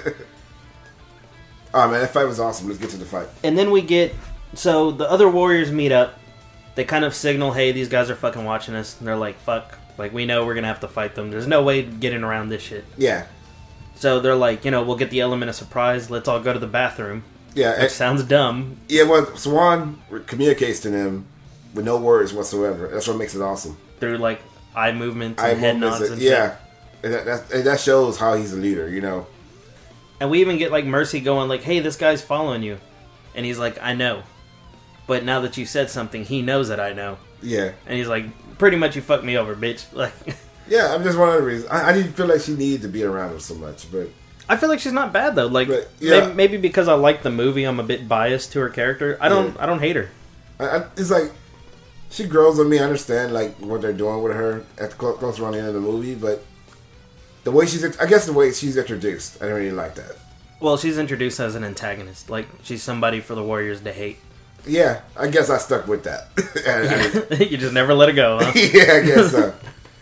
Oh man, that fight was awesome. Let's get to the fight.
And then we get, so the other warriors meet up. They kind of signal, hey, these guys are fucking watching us. And they're like, fuck. Like, we know we're going to have to fight them. There's no way getting around this shit.
Yeah,
So they're like, we'll get the element of surprise. Let's all go to the bathroom.
yeah,
Which sounds dumb.
yeah. Well, Swan communicates to them with no words whatsoever. That's what makes it awesome.
Through, like, eye movements
I
and head nods and shit.
yeah, and that shows how he's a leader.
And we even get, like, Mercy going, like, hey, this guy's following you. And he's like, I know. But now that you said something, he knows that I know.
Yeah,
And he's like, pretty much you fucked me over, bitch. Like,
yeah. I'm just one of the reasons. I didn't feel like she needed to be around him so much, but
I feel like she's not bad though. Like,
But, yeah.
maybe because I like the movie, I'm a bit biased to her character. I don't hate her.
it's like she grows on me. I understand like what they're doing with her at the close around the end of the movie, but the way the way she's introduced, I don't really like that.
Well, she's introduced as an antagonist. Like, she's somebody for the Warriors to hate.
Yeah, I guess I stuck with that.
You just never let it go, huh?
Yeah, I guess so.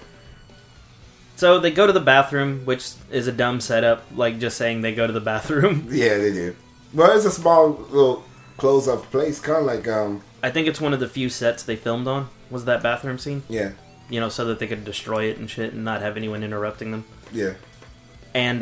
So they go to the bathroom, which is a dumb setup. Like, just saying they go to the bathroom.
Yeah, they do. Well, it's a small little close-up place, kind of like
I think it's one of the few sets they filmed on, was that bathroom scene.
yeah,
So that they could destroy it and shit and not have anyone interrupting them.
yeah,
And,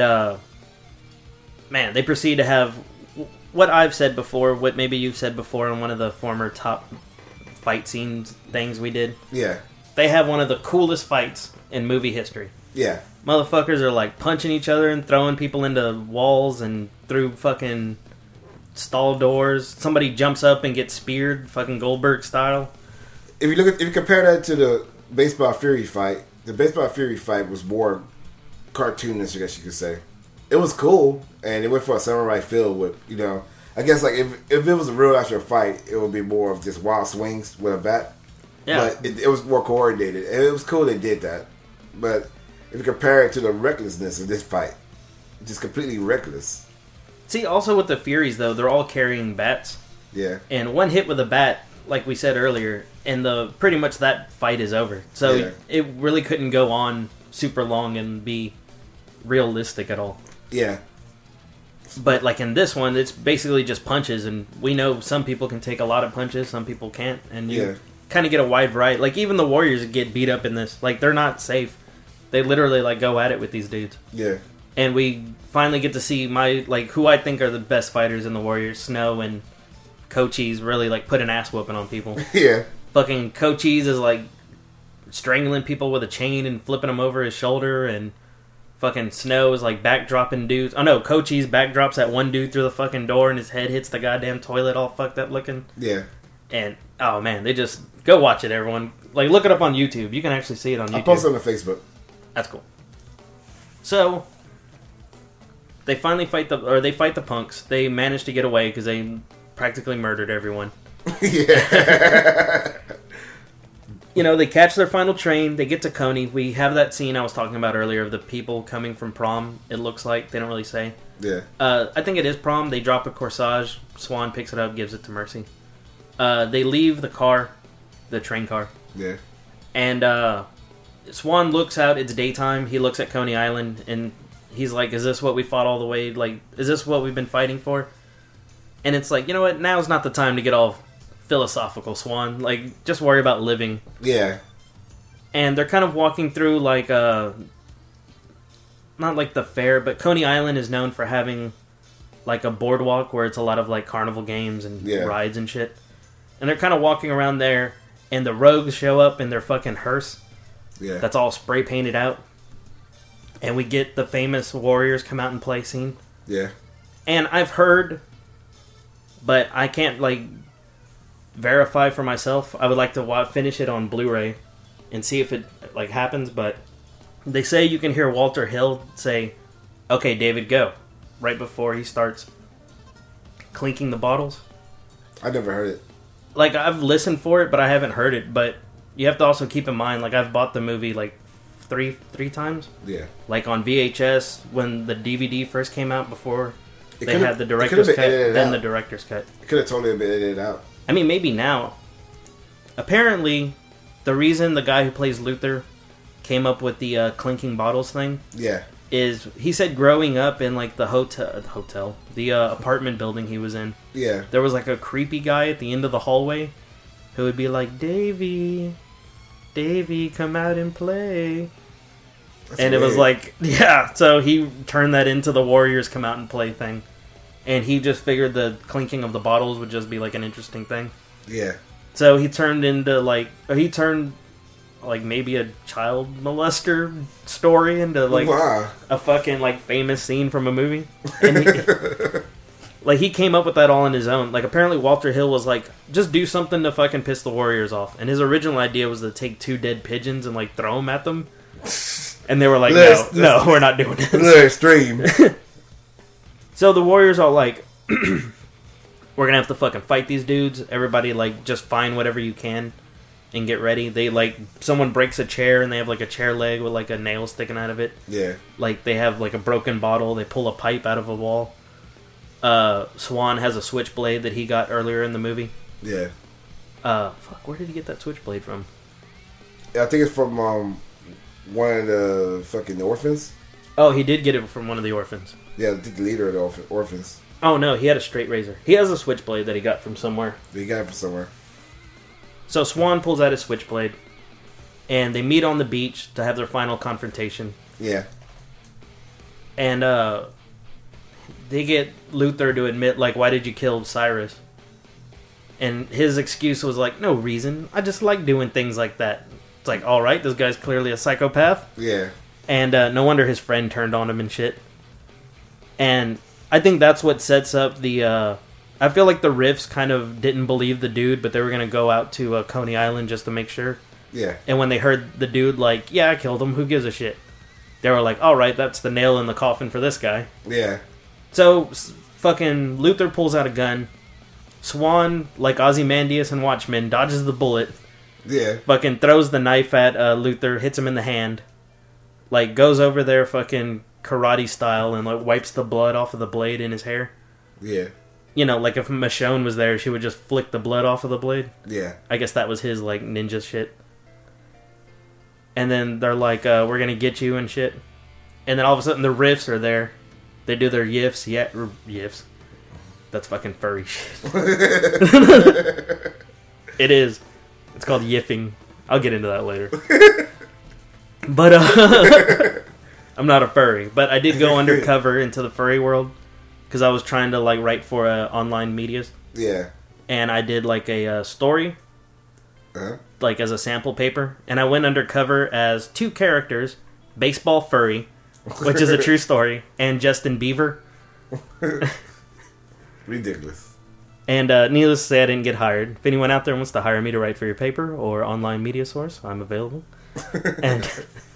man, they proceed to have what I've said before, what maybe you've said before in one of the former top fight scenes things we did.
yeah,
They have one of the coolest fights in movie history.
yeah.
Motherfuckers are like punching each other and throwing people into walls and through fucking stall doors. Somebody jumps up and gets speared, fucking Goldberg style.
If you compare that to the Baseball Fury fight, the Baseball Fury fight was more cartoonish, I guess you could say. It was cool, and it went for a samurai feel with, I guess like if it was a real actual fight, it would be more of just wild swings with a bat.
Yeah.
But it was more coordinated, and it was cool they did that. But if you compare it to the recklessness of this fight, just completely reckless.
See, also with the Furies, though, they're all carrying bats.
Yeah,
And one hit with a bat, like we said earlier, and pretty much that fight is over. So
Yeah.
it really couldn't go on super long and be realistic at all.
yeah,
But like in this one, it's basically just punches, and we know some people can take a lot of punches, some people can't, and you
Yeah.
kind of get a wide variety. Like even the Warriors get beat up in this. Like they're not safe. They literally like go at it with these dudes.
yeah,
And we finally get to see who I think are the best fighters in the Warriors. Snow and Cochise really like put an ass whooping on people.
yeah,
Fucking Cochise is like strangling people with a chain and flipping them over his shoulder, and Fucking Snow is like backdropping dudes. Oh no, Cochise backdrops that one dude through the fucking door and his head hits the goddamn toilet all fucked up looking.
Yeah.
And, oh man, they just... Go watch it, everyone. Like, look it up on YouTube. You can actually see it on YouTube.
I'll post it on the Facebook.
That's cool. So, they finally fight the punks. They manage to get away because they practically murdered everyone.
Yeah.
You know, they catch their final train. They get to Coney. We have that scene I was talking about earlier of the people coming from prom. It looks like. They don't really say.
Yeah.
I think it is prom. They drop a corsage. Swan picks it up, gives it to Mercy. They leave the car, the train car.
Yeah.
And Swan looks out. It's daytime. He looks at Coney Island, and he's like, is this what we fought all the way? Like, is this what we've been fighting for? And it's like, you know what? Now's not the time to get all philosophical, Swan. Like, just worry about living.
Yeah.
And they're kind of walking through, like, not like the fair, but Coney Island is known for having, like, a boardwalk where it's a lot of, like, carnival games and rides and shit. And they're kind of walking around there, and the rogues show up in their fucking hearse.
Yeah.
That's all spray painted out. And we get the famous Warriors come out and play scene.
Yeah.
And I've heard, but I can't, like, verify for myself. I would like to finish it on Blu-ray and see if it, like, happens. But they say you can hear Walter Hill say, "Okay, David, go," right before he starts clinking the bottles.
I never heard it.
Like, I've listened for it, but I haven't heard it. But you have to also keep in mind, like, I've bought the movie, like, three times.
Yeah.
Like, on VHS, when the DVD first came out, before
It
they had the director's cut, then the director's cut.
It could have totally been edited out.
I mean, maybe now. Apparently, the reason the guy who plays Luther came up with the clinking bottles thing...
Yeah.
Is, he said growing up in, like, the the apartment building he was in.
Yeah.
There was, like, a creepy guy at the end of the hallway who would be like, Davey, come out and play.
That's
and
weird.
It was like, yeah, so he turned that into the Warriors come out and play thing. And he just figured the clinking of the bottles would just be, like, an interesting thing.
Yeah.
So he turned like, maybe a child molester story into, like, a fucking, like, famous scene from a movie. And he came up with that all on his own. Like, apparently Walter Hill was like, just do something to fucking piss the Warriors off. And his original idea was to take 2 dead pigeons and, like, throw them at them. And they were like, no, we're not doing this.
A little extreme.
So the Warriors are like, we're gonna have to fucking fight these dudes. Everybody, like, just find whatever you can and get ready. They, like, someone breaks a chair and they have, like, a chair leg with, like, a nail sticking out of it.
Yeah.
Like, they have, like, a broken bottle. They pull a pipe out of a wall. Swan has a switchblade that he got earlier in the movie.
Yeah.
Where did he get that switchblade from?
I think it's from one of the fucking orphans.
Oh, he did get it from one of the orphans.
Yeah, I think the leader of the orphans.
Oh, no, he had a straight razor. He has a switchblade that he got from somewhere.
He got it from somewhere.
So Swan pulls out his switchblade, and they meet on the beach to have their final confrontation.
Yeah.
And they get Luther to admit, like, why did you kill Cyrus? And his excuse was like, no reason. I just like doing things like that. It's like, alright, this guy's clearly a psychopath.
Yeah.
And no wonder his friend turned on him and shit. And I think that's what sets up the... I feel like the Riffs kind of didn't believe the dude, but they were going to go out to Coney Island just to make sure.
Yeah.
And when they heard the dude, like, yeah, I killed him, who gives a shit? They were like, alright, that's the nail in the coffin for this guy.
Yeah.
So, fucking Luther pulls out a gun. Swan, like Ozymandias and Watchmen, dodges the bullet.
Yeah.
Fucking throws the knife at Luther, hits him in the hand. Like, goes over there fucking karate style and, like, wipes the blood off of the blade in his hair.
Yeah.
You know, like if Michonne was there, she would just flick the blood off of the blade.
Yeah.
I guess that was his, like, ninja shit. And then they're like, we're gonna get you and shit. And then all of a sudden the Riffs are there. They do their yiffs. Yeah, yiffs. That's fucking furry shit. It is. It's called yiffing. I'll get into that later. But, I'm not a furry. But I did go undercover into the furry world. Because I was trying to, like, write for online media.
Yeah.
And I did, like, a story. Like, as a sample paper. And I went undercover as 2 characters. Baseball furry. which is a true story, and Justin Bieber.
Ridiculous.
And needless to say, I didn't get hired. If anyone out there wants to hire me to write for your paper or online media source, I'm available. And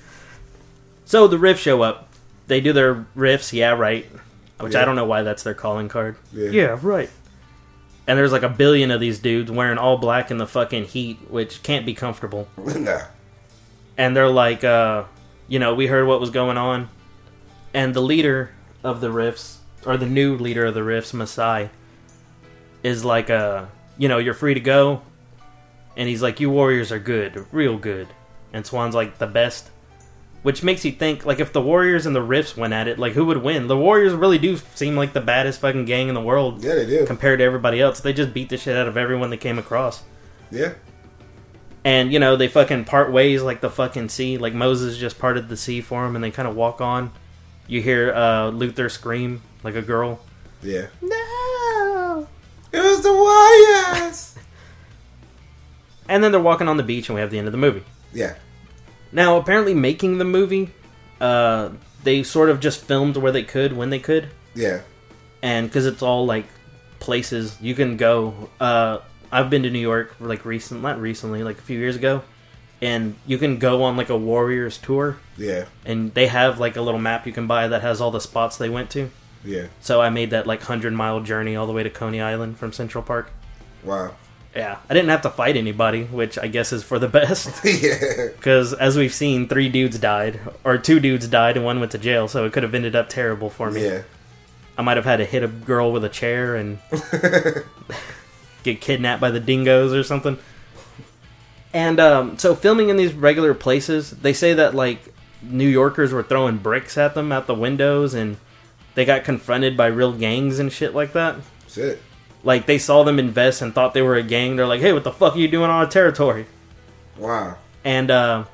so the Riffs show up. They do their riffs, yeah, right. Which I don't know why that's their calling card. Yeah, right. And there's like a billion of these dudes wearing all black in the fucking heat, which can't be comfortable.
Nah.
And they're like, we heard what was going on. And the leader of the Riffs, or the new leader of the Riffs, Masai, is like, you're free to go. And he's like, you Warriors are good, real good. And Swan's like, the best. Which makes you think, like, if the Warriors and the Riffs went at it, like, who would win? The Warriors really do seem like the baddest fucking gang in the world.
Yeah, they do.
Compared to everybody else. They just beat the shit out of everyone they came across.
Yeah.
And, they fucking part ways like the fucking sea. Like, Moses just parted the sea for him, and they kind of walk on. You hear Luther scream like a girl.
Yeah.
No!
It was the Warriors!
And then they're walking on the beach, and we have the end of the movie.
Yeah.
Now, apparently making the movie, they sort of just filmed where they could, when they could.
Yeah.
And because it's all, like, places you can go. I've been to New York, like, not recently, like a few years ago. And you can go on, like, a Warriors tour.
Yeah.
And they have, like, a little map you can buy that has all the spots they went to.
Yeah.
So I made that, like, 100-mile journey all the way to Coney Island from Central Park.
Wow.
Yeah. I didn't have to fight anybody, which I guess is for the best.
Yeah.
Because, as we've seen, 3 dudes died. Or 2 dudes died and 1 went to jail, so it could have ended up terrible for me.
Yeah.
I might have had to hit a girl with a chair and get kidnapped by the dingoes or something. And so filming in these regular places, they say that like New Yorkers were throwing bricks at them out the windows, and they got confronted by real gangs and shit like that.
Shit.
Like they saw them invest and thought they were a gang. They're like, "Hey, what the fuck are you doing on our territory?"
Wow.
And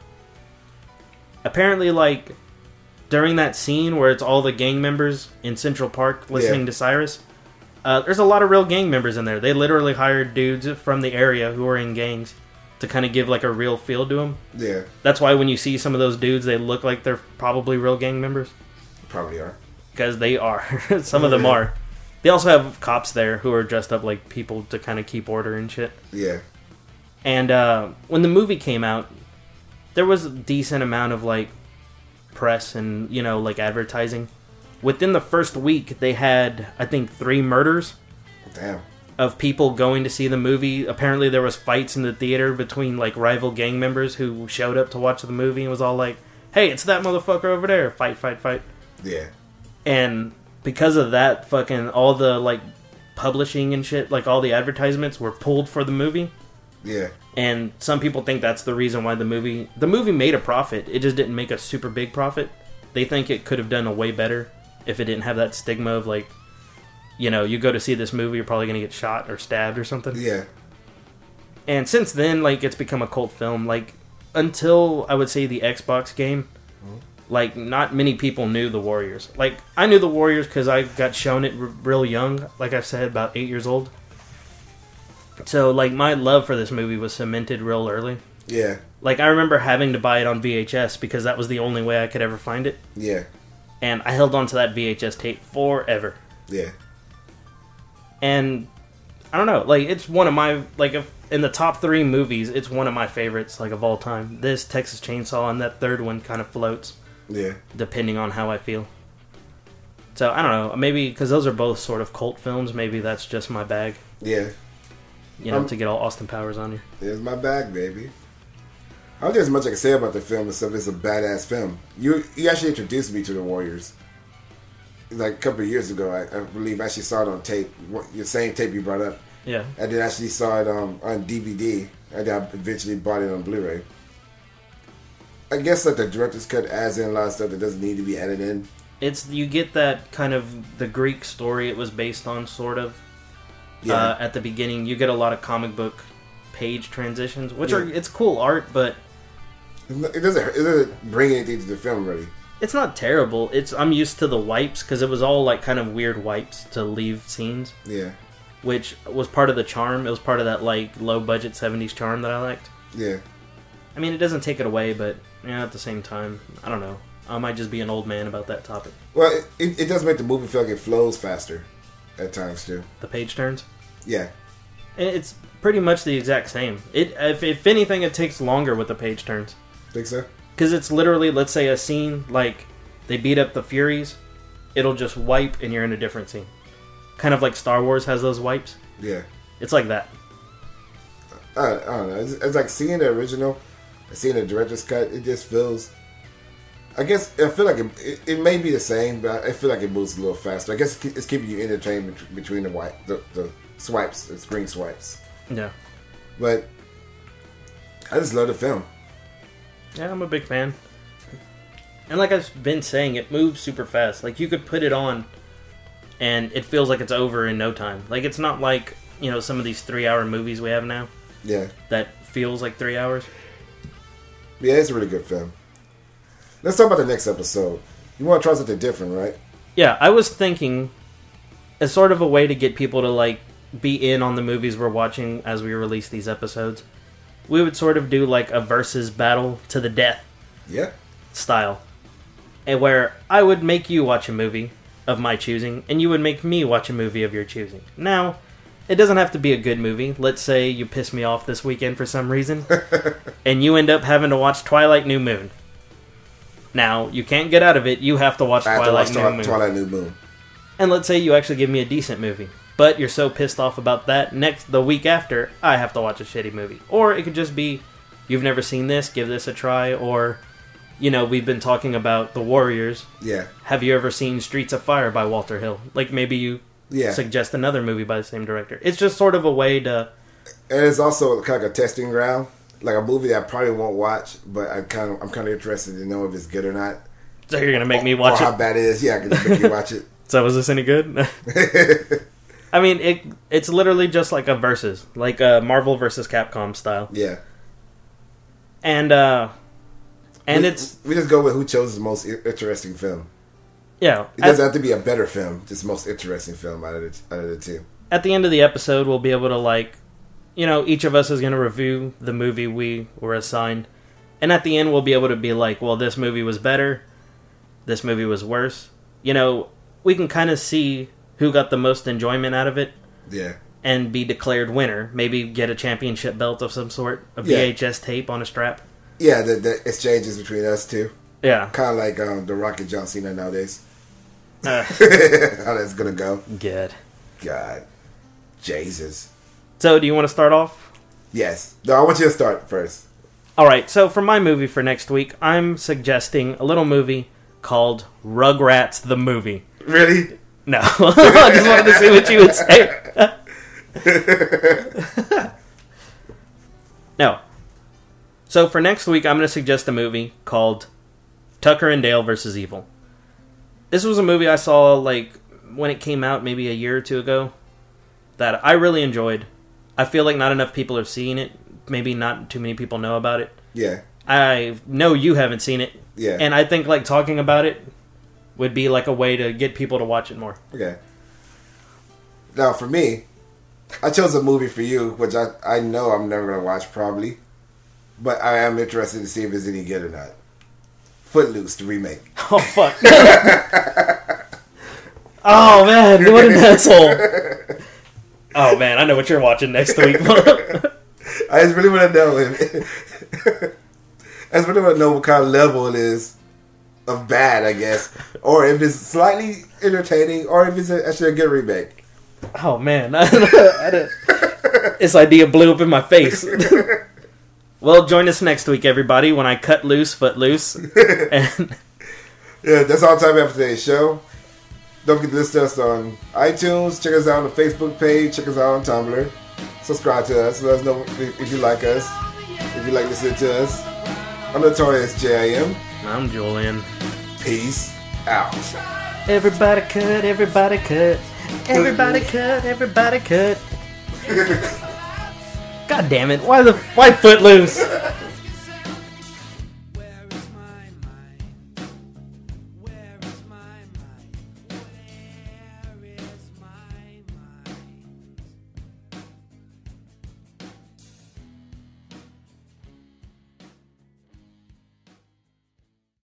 apparently, like during that scene where it's all the gang members in Central Park listening to Cyrus, there's a lot of real gang members in there. They literally hired dudes from the area who were in gangs to kind of give like a real feel to them.
Yeah.
That's why when you see some of those dudes, they look like they're probably real gang members.
Probably are.
Because they are. Some of them are. They also have cops there who are dressed up like people to kind of keep order and shit.
Yeah.
And when the movie came out, there was a decent amount of like press and, like advertising. Within the first week, they had, I think, 3 murders.
Damn.
Of people going to see the movie. Apparently there was fights in the theater between like rival gang members who showed up to watch the movie and was all like, "Hey, it's that motherfucker over there. Fight, fight, fight."
Yeah.
And because of that, fucking all the like publishing and shit, like all the advertisements were pulled for the movie.
Yeah.
And some people think that's the reason why the movie made a profit. It just didn't make a super big profit. They think it could have done a way better if it didn't have that stigma of like, you go to see this movie, you're probably going to get shot or stabbed or something.
Yeah.
And since then, like, it's become a cult film. Like, until, I would say, the Xbox game, like, not many people knew the Warriors. Like, I knew the Warriors because I got shown it real young. Like I said, about 8 years old. So, like, my love for this movie was cemented real early.
Yeah.
Like, I remember having to buy it on VHS because that was the only way I could ever find it.
Yeah.
And I held on to that VHS tape forever.
Yeah.
And I don't know, like it's one of my if in the top 3 movies, it's one of my favorites like of all time. This, Texas Chainsaw, and that third one kind of floats.
Yeah.
Depending on how I feel. So I don't know, maybe because those are both sort of cult films. Maybe that's just my bag.
Yeah.
To get all Austin Powers on you.
There's my bag, baby. I don't think there's much I can say about the film except it's a badass film. You actually introduced me to the Warriors. Like a couple of years ago, I believe I actually saw it on tape. Your same tape you brought up.
Yeah.
I did actually saw it on DVD. And I eventually bought it on Blu-ray. I guess like the director's cut adds in a lot of stuff that doesn't need to be added in.
You get that kind of the Greek story it was based on, sort of.
Yeah.
At the beginning, you get a lot of comic book page transitions, which it's cool art, but
it doesn't bring anything to the film really.
it's not terrible. I'm used to the wipes because it was all like kind of weird wipes to leave scenes.
Yeah.
Which was part of the charm. It was part of that like low budget 70s charm that I liked.
Yeah.
I mean, it doesn't take it away, but at the same time, I don't know. I might just be an old man about that topic.
Well, it does make the movie feel like it flows faster at times too.
The page turns.
Yeah.
It's pretty much the exact same. If anything, it takes longer with the page turns.
Think so?
Because it's literally, let's say, a scene like they beat up the Furies. It'll just wipe and you're in a different scene. Kind of like Star Wars has those wipes.
Yeah.
It's like that.
I don't know. It's like seeing the original, and seeing the director's cut. It just feels. I guess I feel like it may be the same, but I feel like it moves a little faster. I guess it's keeping you entertained between the swipes, the screen swipes.
Yeah.
But I just love the film.
Yeah, I'm a big fan. And like I've been saying, it moves super fast. Like, you could put it on, and it feels like it's over in no time. Like, it's not like, some of these 3-hour movies we have now.
Yeah.
That feels like 3 hours.
Yeah, it's a really good film. Let's talk about the next episode. You want to try something different, right?
Yeah, I was thinking, as sort of a way to get people to, like, be in on the movies we're watching as we release these episodes, we would sort of do, like, a versus battle to the death
Yeah.
style. And where I would make you watch a movie of my choosing, and you would make me watch a movie of your choosing. Now, it doesn't have to be a good movie. Let's say you piss me off this weekend for some reason, and you end up having to watch Twilight New Moon. Now, you can't get out of it. You have to watch Twilight
New Moon.
And let's say you actually give me a decent movie, but you're so pissed off about that, the week after, I have to watch a shitty movie. Or it could just be, you've never seen this, give this a try, or, we've been talking about The Warriors.
Yeah.
Have you ever seen Streets of Fire by Walter Hill? Like, maybe you suggest another movie by the same director. It's just sort of a way to...
And it's also kind of like a testing ground. Like a movie that I probably won't watch, but I'm kind of interested to know if it's good or not.
So you're gonna make me watch it?
Or how bad it is. Yeah, I can just make you watch it.
So was this any good? I mean, it's literally just like a versus, like a Marvel versus Capcom style.
Yeah.
And
we just go with who chose the most interesting film.
Yeah.
It doesn't have to be a better film, just the most interesting film out of the two.
At the end of the episode, we'll be able to, like, each of us is going to review the movie we were assigned. And at the end, we'll be able to be like, well, this movie was better. This movie was worse. We can kind of see who got the most enjoyment out of it.
Yeah.
And be declared winner. Maybe get a championship belt of some sort. A VHS tape on a strap.
Yeah, the exchanges between us two.
Yeah.
Kind of like The Rock and John Cena nowadays. How that's going to go.
Good.
God. Jesus.
So, do you want to start off?
Yes. No, I want you to start first.
Alright, so for my movie for next week, I'm suggesting a little movie called Rugrats the Movie.
Really?
No. I just wanted to see what you would say. No. So for next week, I'm going to suggest a movie called Tucker and Dale vs. Evil. This was a movie I saw, like, when it came out maybe a year or two ago, that I really enjoyed. I feel like not enough people have seen it. Maybe not too many people know about it.
Yeah.
I know you haven't seen it.
Yeah.
And I think, like, talking about it would be, like, a way to get people to watch it more.
Okay. Now, for me, I chose a movie for you, which I know I'm never going to watch, probably. But I am interested to see if it's any good or not. Footloose, the remake.
Oh, fuck. Oh, man. What an asshole. Oh, man. I know what you're watching next week.
I just really want to know I just really want to know what kind of level it is of bad, I guess. Or if it's slightly entertaining, or if it's actually a good remake.
Oh, man. This idea blew up in my face. Well, join us next week, everybody, when I cut loose, Footloose. And
yeah, that's all time after today's show. Don't forget to listen to us on iTunes. Check us out on the Facebook page. Check us out on Tumblr. Subscribe to us. Let us know if you like us. If you like listening to us. I'm Notorious J.I.M.
I'm Julian.
Peace out.
Everybody cut, everybody cut. Everybody cut, everybody cut. God damn it. Why Footloose?